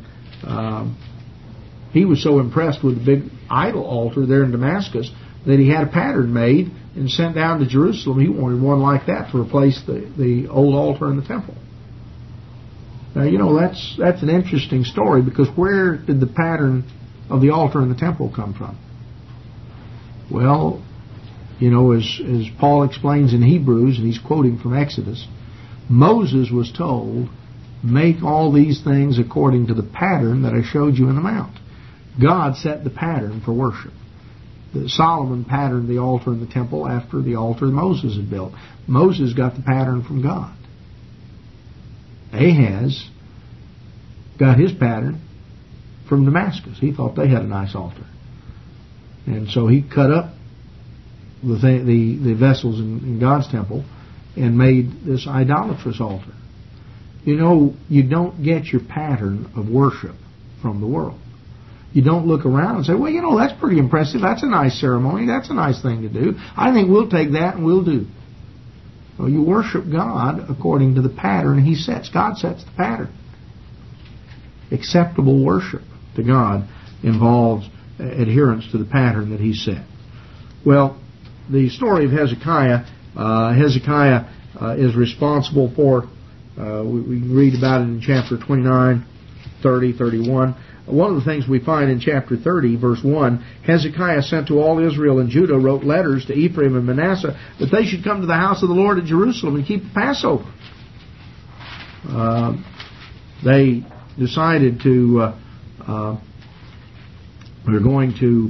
he was so impressed with the big idol altar there in Damascus that he had a pattern made and sent down to Jerusalem. He wanted one like that to replace the old altar in the temple. Now, that's an interesting story, because where did the pattern of the altar in the temple come from? Well, as Paul explains in Hebrews, and he's quoting from Exodus, Moses was told, make all these things according to the pattern that I showed you in the mount. God set the pattern for worship. Solomon patterned the altar in the temple after the altar Moses had built. Moses got the pattern from God. Ahaz got his pattern from Damascus. He thought they had a nice altar, and so he cut up the vessels in God's temple and made this idolatrous altar. You don't get your pattern of worship from the world. You don't look around and say, well, that's pretty impressive. That's a nice ceremony. That's a nice thing to do. I think we'll take that and we'll do. Well, you worship God according to the pattern He sets. God sets the pattern. Acceptable worship to God involves adherence to the pattern that He set. Well, the story of Hezekiah, is responsible for, we can read about it in chapter 29, 30, 31. One of the things we find in chapter 30, verse 1, Hezekiah sent to all Israel and Judah, wrote letters to Ephraim and Manasseh that they should come to the house of the Lord at Jerusalem and keep the Passover. They decided to, they're going to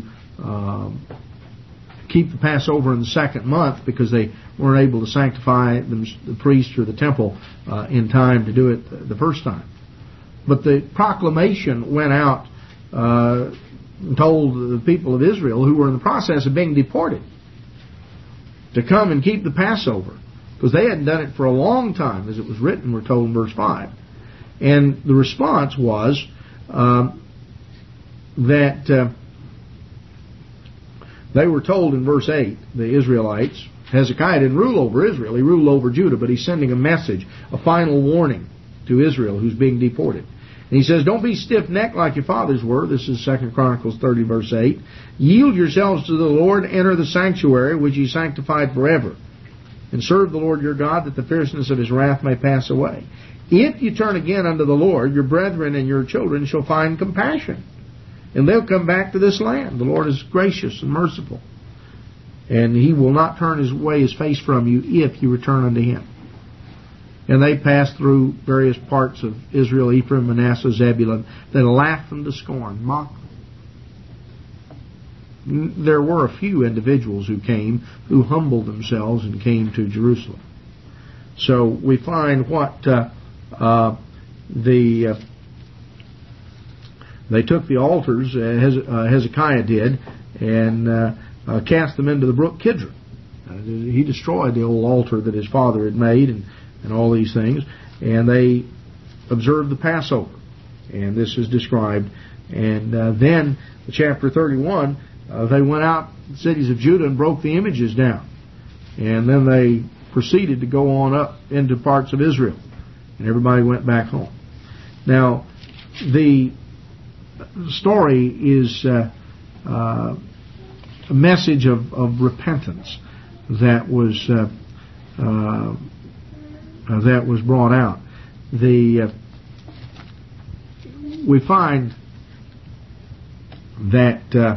keep the Passover in the second month because they weren't able to sanctify the priest or the temple in time to do it the first time. But the proclamation went out and told the people of Israel, who were in the process of being deported, to come and keep the Passover, because they hadn't done it for a long time, as it was written, we're told in verse 5. And the response was that They were told in verse 8, the Israelites, Hezekiah didn't rule over Israel, he ruled over Judah, but he's sending a message, a final warning to Israel who's being deported. And he says, don't be stiff-necked like your fathers were. This is 2 Chronicles 30, verse 8. Yield yourselves to the Lord, enter the sanctuary, which he sanctified forever, and serve the Lord your God, that the fierceness of his wrath may pass away. If you turn again unto the Lord, your brethren and your children shall find compassion, and they'll come back to this land. The Lord is gracious and merciful, and he will not turn his face from you if you return unto him. And they passed through various parts of Israel, Ephraim, Manasseh, Zebulun. They laughed them to scorn, mocked them. There were a few individuals who came, who humbled themselves and came to Jerusalem. So we find what they took the altars, Hezekiah did, and cast them into the brook Kidron. He destroyed the old altar that his father had made, and all these things, and they observed the Passover, and this is described. And then, chapter 31, they went out to the cities of Judah and broke the images down, and then they proceeded to go on up into parts of Israel, and everybody went back home. Now, the story is a message of repentance that was brought out. We find that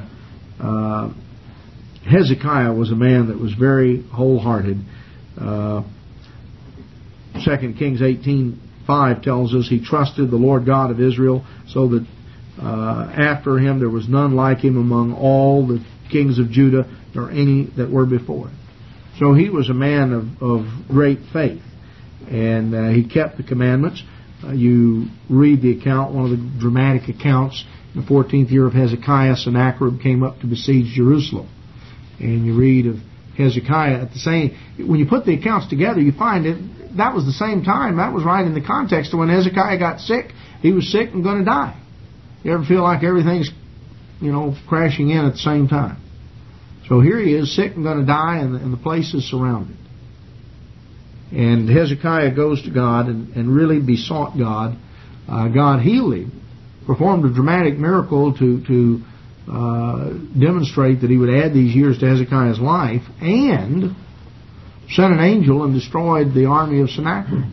Hezekiah was a man that was very wholehearted. 2 Kings 18:5 tells us he trusted the Lord God of Israel, so that after him there was none like him among all the kings of Judah, nor any that were before him. So he was a man of great faith. And he kept the commandments. You read the account, one of the dramatic accounts, in the 14th year of Hezekiah, Sennacherib came up to besiege Jerusalem. And you read of Hezekiah at the same, when you put the accounts together, you find that was the same time, that was right in the context of when Hezekiah got sick. He was sick and going to die. You ever feel like everything's, crashing in at the same time? So here he is, sick and going to die, and the place is surrounded. And Hezekiah goes to God and really besought God. God healed him, performed a dramatic miracle to demonstrate that he would add these years to Hezekiah's life, and sent an angel and destroyed the army of Sennacherib.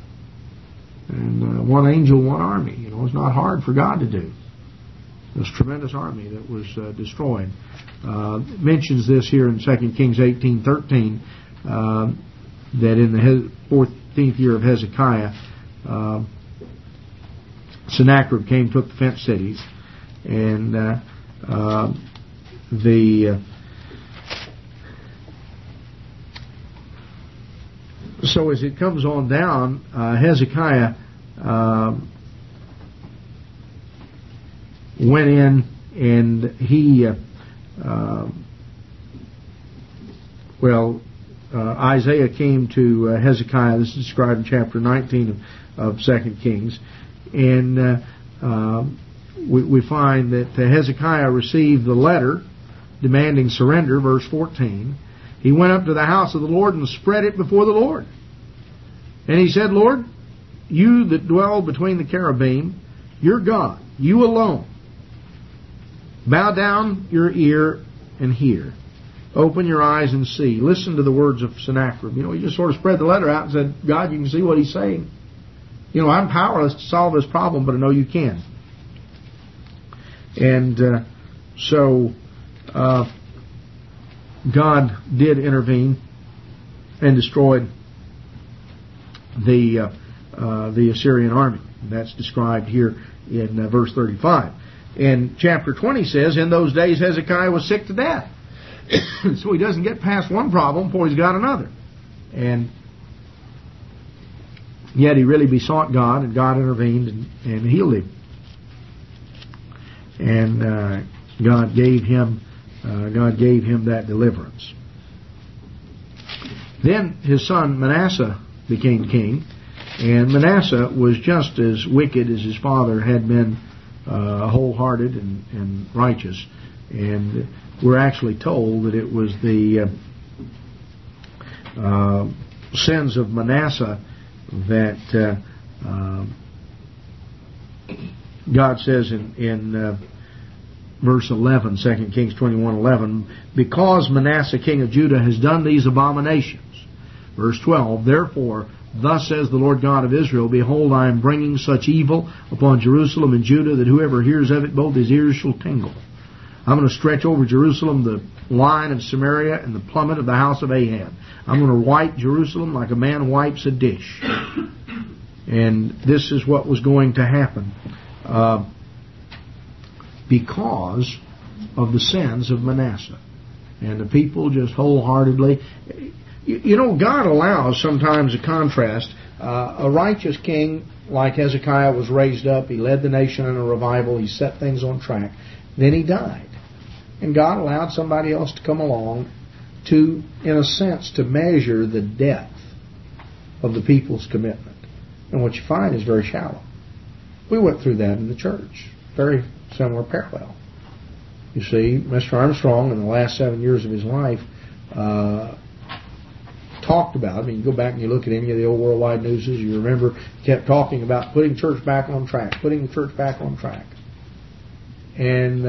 And one angel, one army. It's not hard for God to do. This tremendous army that was destroyed. Mentions this here in 2 Kings 18:13. That in the 14th year of Hezekiah, Sennacherib came, took the fenced cities, and so as it comes on down, Hezekiah went in and he Isaiah came to Hezekiah. This is described in chapter 19 of 2 Kings. And we find that Hezekiah received the letter demanding surrender, verse 14. He went up to the house of the Lord and spread it before the Lord. And he said, Lord, you that dwell between the cherubim, you're God, you alone. Bow down your ear and hear. Open your eyes and see. Listen to the words of Sennacherib. He just sort of spread the letter out and said, God, you can see what he's saying. I'm powerless to solve this problem, but I know you can. And so God did intervene and destroyed the Assyrian army. That's described here in verse 35. And chapter 20 says, in those days Hezekiah was sick to death. So he doesn't get past one problem before he's got another. And yet he really besought God, and God intervened and healed him. And God gave him that deliverance. Then his son Manasseh became king, and Manasseh was just as wicked as his father had been, wholehearted and righteous. And we're actually told that it was the sins of Manasseh that God says in verse 11, 2 Kings 21:11, because Manasseh king of Judah has done these abominations. Verse 12, therefore, thus says the Lord God of Israel, behold, I am bringing such evil upon Jerusalem and Judah that whoever hears of it, both his ears shall tingle. I'm going to stretch over Jerusalem the line of Samaria and the plummet of the house of Ahab. I'm going to wipe Jerusalem like a man wipes a dish. And this is what was going to happen because of the sins of Manasseh. And the people just wholeheartedly... You know, God allows sometimes a contrast. A righteous king like Hezekiah was raised up. He led the nation in a revival. He set things on track. Then he died. And God allowed somebody else to come along to, in a sense, to measure the depth of the people's commitment. And what you find is very shallow. We went through that in the church. Very similar parallel. You see, Mr. Armstrong, in the last 7 years of his life, talked about, I mean, you go back and you look at any of the old worldwide newses, you remember, he kept talking about putting church back on track, putting the church back on track. And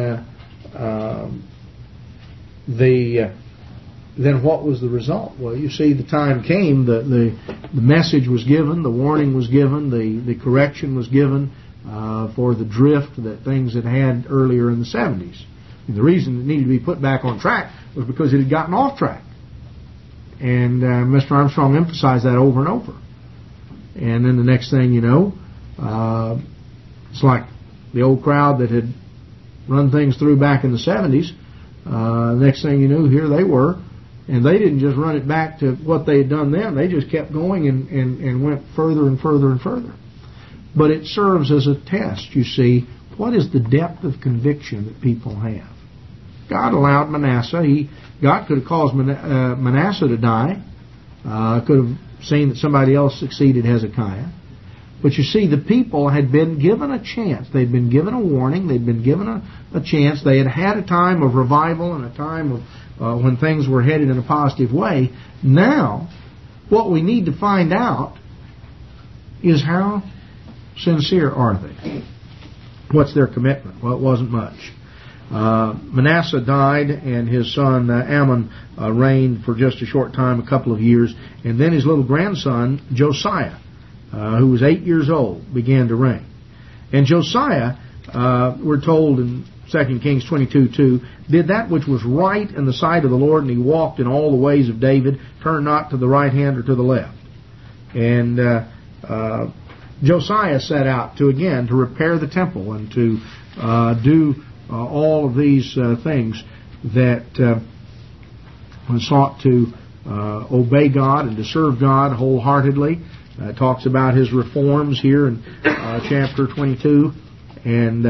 then what was the result? Well, you see, the time came, the message was given, the warning was given, the correction was given for the drift that things had earlier in the 70s. And the reason it needed to be put back on track was because it had gotten off track. And Mr. Armstrong emphasized that over and over. And then the next thing you know, it's like the old crowd that had run things through back in the 70s. Next thing you knew, here they were. And they didn't just run it back to what they had done then. They just kept going and went further and further and further. But it serves as a test, you see. What is the depth of conviction that people have? God allowed Manasseh. God could have caused Manasseh to die. Could have seen that somebody else succeeded Hezekiah. But you see, the people had been given a chance. They'd been given a warning. They'd been given a chance. They had had a time of revival and a time of when things were headed in a positive way. Now, what we need to find out is how sincere are they? What's their commitment? Well, it wasn't much. Manasseh died, and his son Ammon reigned for just a short time, a couple of years, and then his little grandson Josiah, who was 8 years old, began to reign. And Josiah, we're told in 2 Kings 22:2, did that which was right in the sight of the Lord, and he walked in all the ways of David, turned not to the right hand or to the left. And Josiah set out to repair the temple and to do all of these things that sought to obey God and to serve God wholeheartedly. It talks about his reforms here in chapter 22 and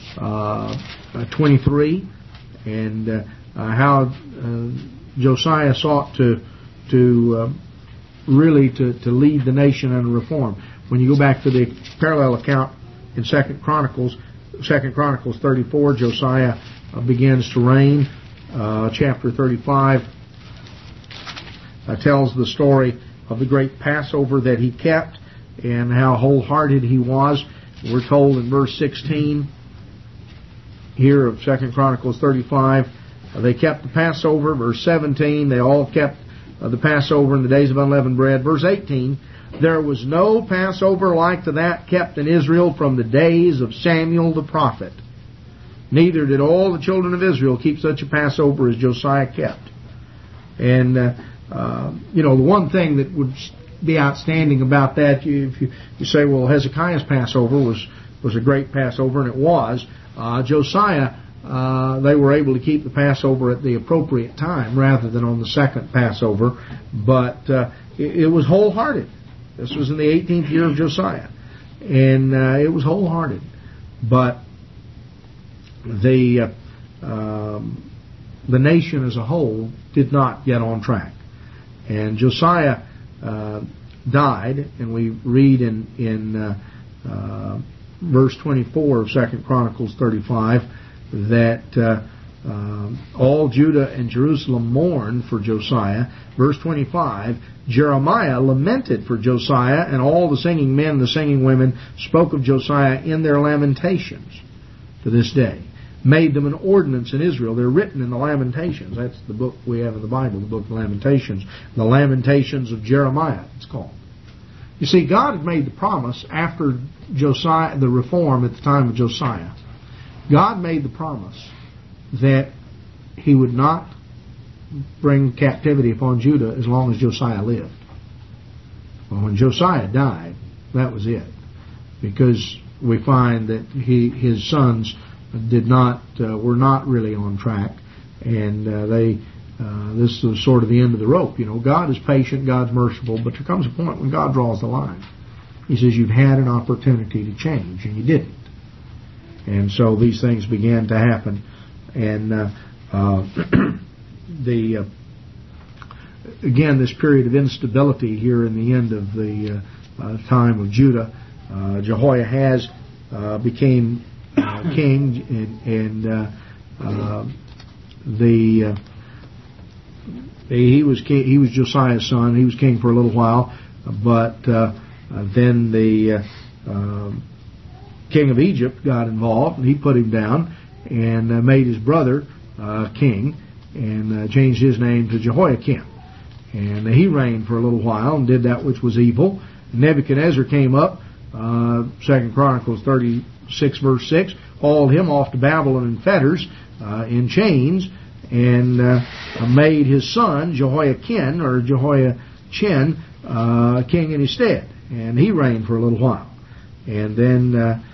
23, and how Josiah sought to really lead the nation in reform. When you go back to the parallel account in 2 Chronicles 34, Josiah begins to reign. Chapter 35 tells the story of the great Passover that he kept and how wholehearted he was. We're told in verse 16 here of 2 Chronicles 35, they kept the Passover. Verse 17, they all kept the Passover in the days of unleavened bread. Verse 18, there was no Passover like to that kept in Israel from the days of Samuel the prophet. Neither did all the children of Israel keep such a Passover as Josiah kept. And, the one thing that would be outstanding about that, if you say, well, Hezekiah's Passover was a great Passover, and it was. Josiah, they were able to keep the Passover at the appropriate time rather than on the second Passover, but it was wholehearted. This was in the 18th year of Josiah, and it was wholehearted. But the nation as a whole did not get on track. And Josiah died, and we read in verse 24 of 2 Chronicles 35 that all Judah and Jerusalem mourned for Josiah. Verse 25, Jeremiah lamented for Josiah, and all the singing men and the singing women spoke of Josiah in their lamentations to this day. Made them an ordinance in Israel. They're written in the Lamentations. That's the book we have in the Bible, the book of Lamentations. The Lamentations of Jeremiah, it's called. You see, God had made the promise after Josiah, the reform at the time of Josiah. God made the promise that He would not bring captivity upon Judah as long as Josiah lived. Well, when Josiah died, that was it. Because we find that his sons were not really on track, and this was sort of the end of the rope. You know, God is patient, God's merciful, but there comes a point when God draws the line. He says, you've had an opportunity to change, and you didn't. And so these things began to happen. And again, this period of instability here in the end of the time of Judah, Jehoiahaz became king, and he was Josiah's son. He was king for a little while, but then the king of Egypt got involved, and he put him down and made his brother king, and changed his name to Jehoiakim. And he reigned for a little while and did that which was evil. Nebuchadnezzar came up, 2 Chronicles 36 verse 6, hauled him off to Babylon in fetters, in chains, and made his son Jehoiachin or Jehoiachin king in his stead. And he reigned for a little while. And then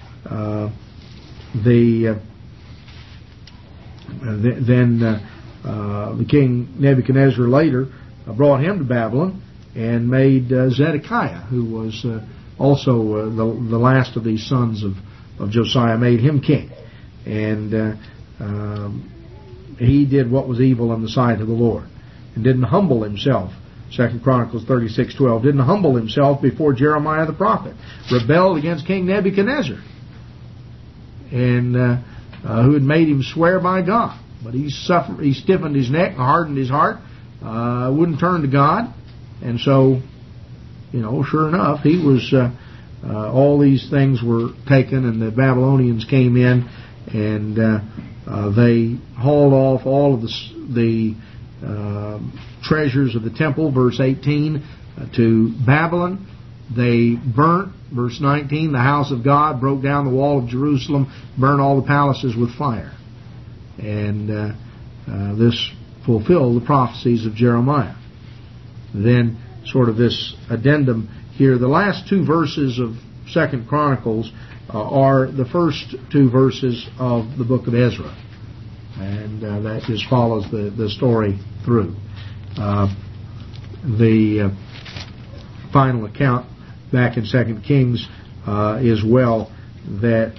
the king Nebuchadnezzar later brought him to Babylon and made Zedekiah, who was also the last of these sons of Josiah, made him king. And he did what was evil in the sight of the Lord and didn't humble himself. 2 Chronicles 36:12, didn't humble himself before Jeremiah the prophet, rebelled against King Nebuchadnezzar, and who had made him swear by God. But he stiffened his neck and hardened his heart, wouldn't turn to God, and so, sure enough, he was. All these things were taken, and the Babylonians came in, and they hauled off all of the treasures of the temple, verse 18, to Babylon. They burnt, verse 19, the house of God, broke down the wall of Jerusalem, burned all the palaces with fire. And this fulfilled the prophecies of Jeremiah. Then, sort of this addendum here, the last two verses of 2 Chronicles are the first two verses of the book of Ezra. And that just follows the story through. The final account back in 2 Kings is well that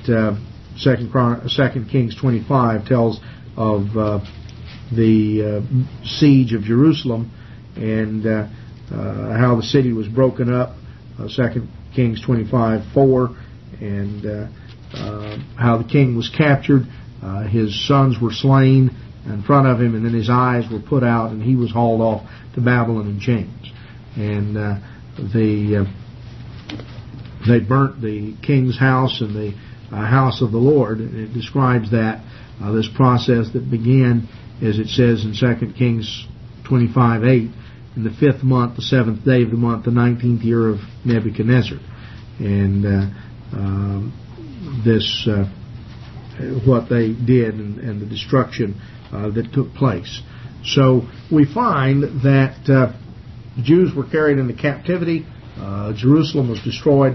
2 Kings 25 tells of the siege of Jerusalem and how the city was broken up, 2 Kings 25:4, and how the king was captured, his sons were slain in front of him, and then his eyes were put out, and he was hauled off to Babylon in chains. And they burnt the king's house and the house of the Lord. And it describes that, this process that began, as it says in 2 Kings 25:8, in the 5th month, the 7th day of the month, the 19th year of Nebuchadnezzar. And this, what they did and the destruction that took place. So we find that the Jews were carried into captivity. Jerusalem was destroyed.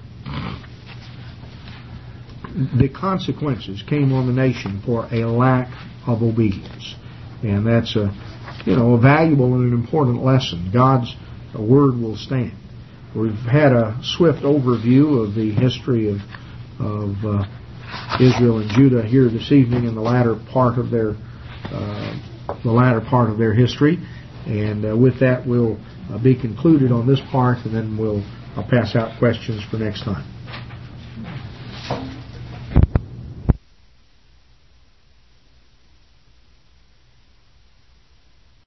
The consequences came on the nation for a lack of obedience. And that's a valuable and an important lesson. God's word will stand. We've had a swift overview of the history of Israel and Judah here this evening in the latter part of their history. And with that, we'll be concluded on this part, and then I'll pass out questions for next time.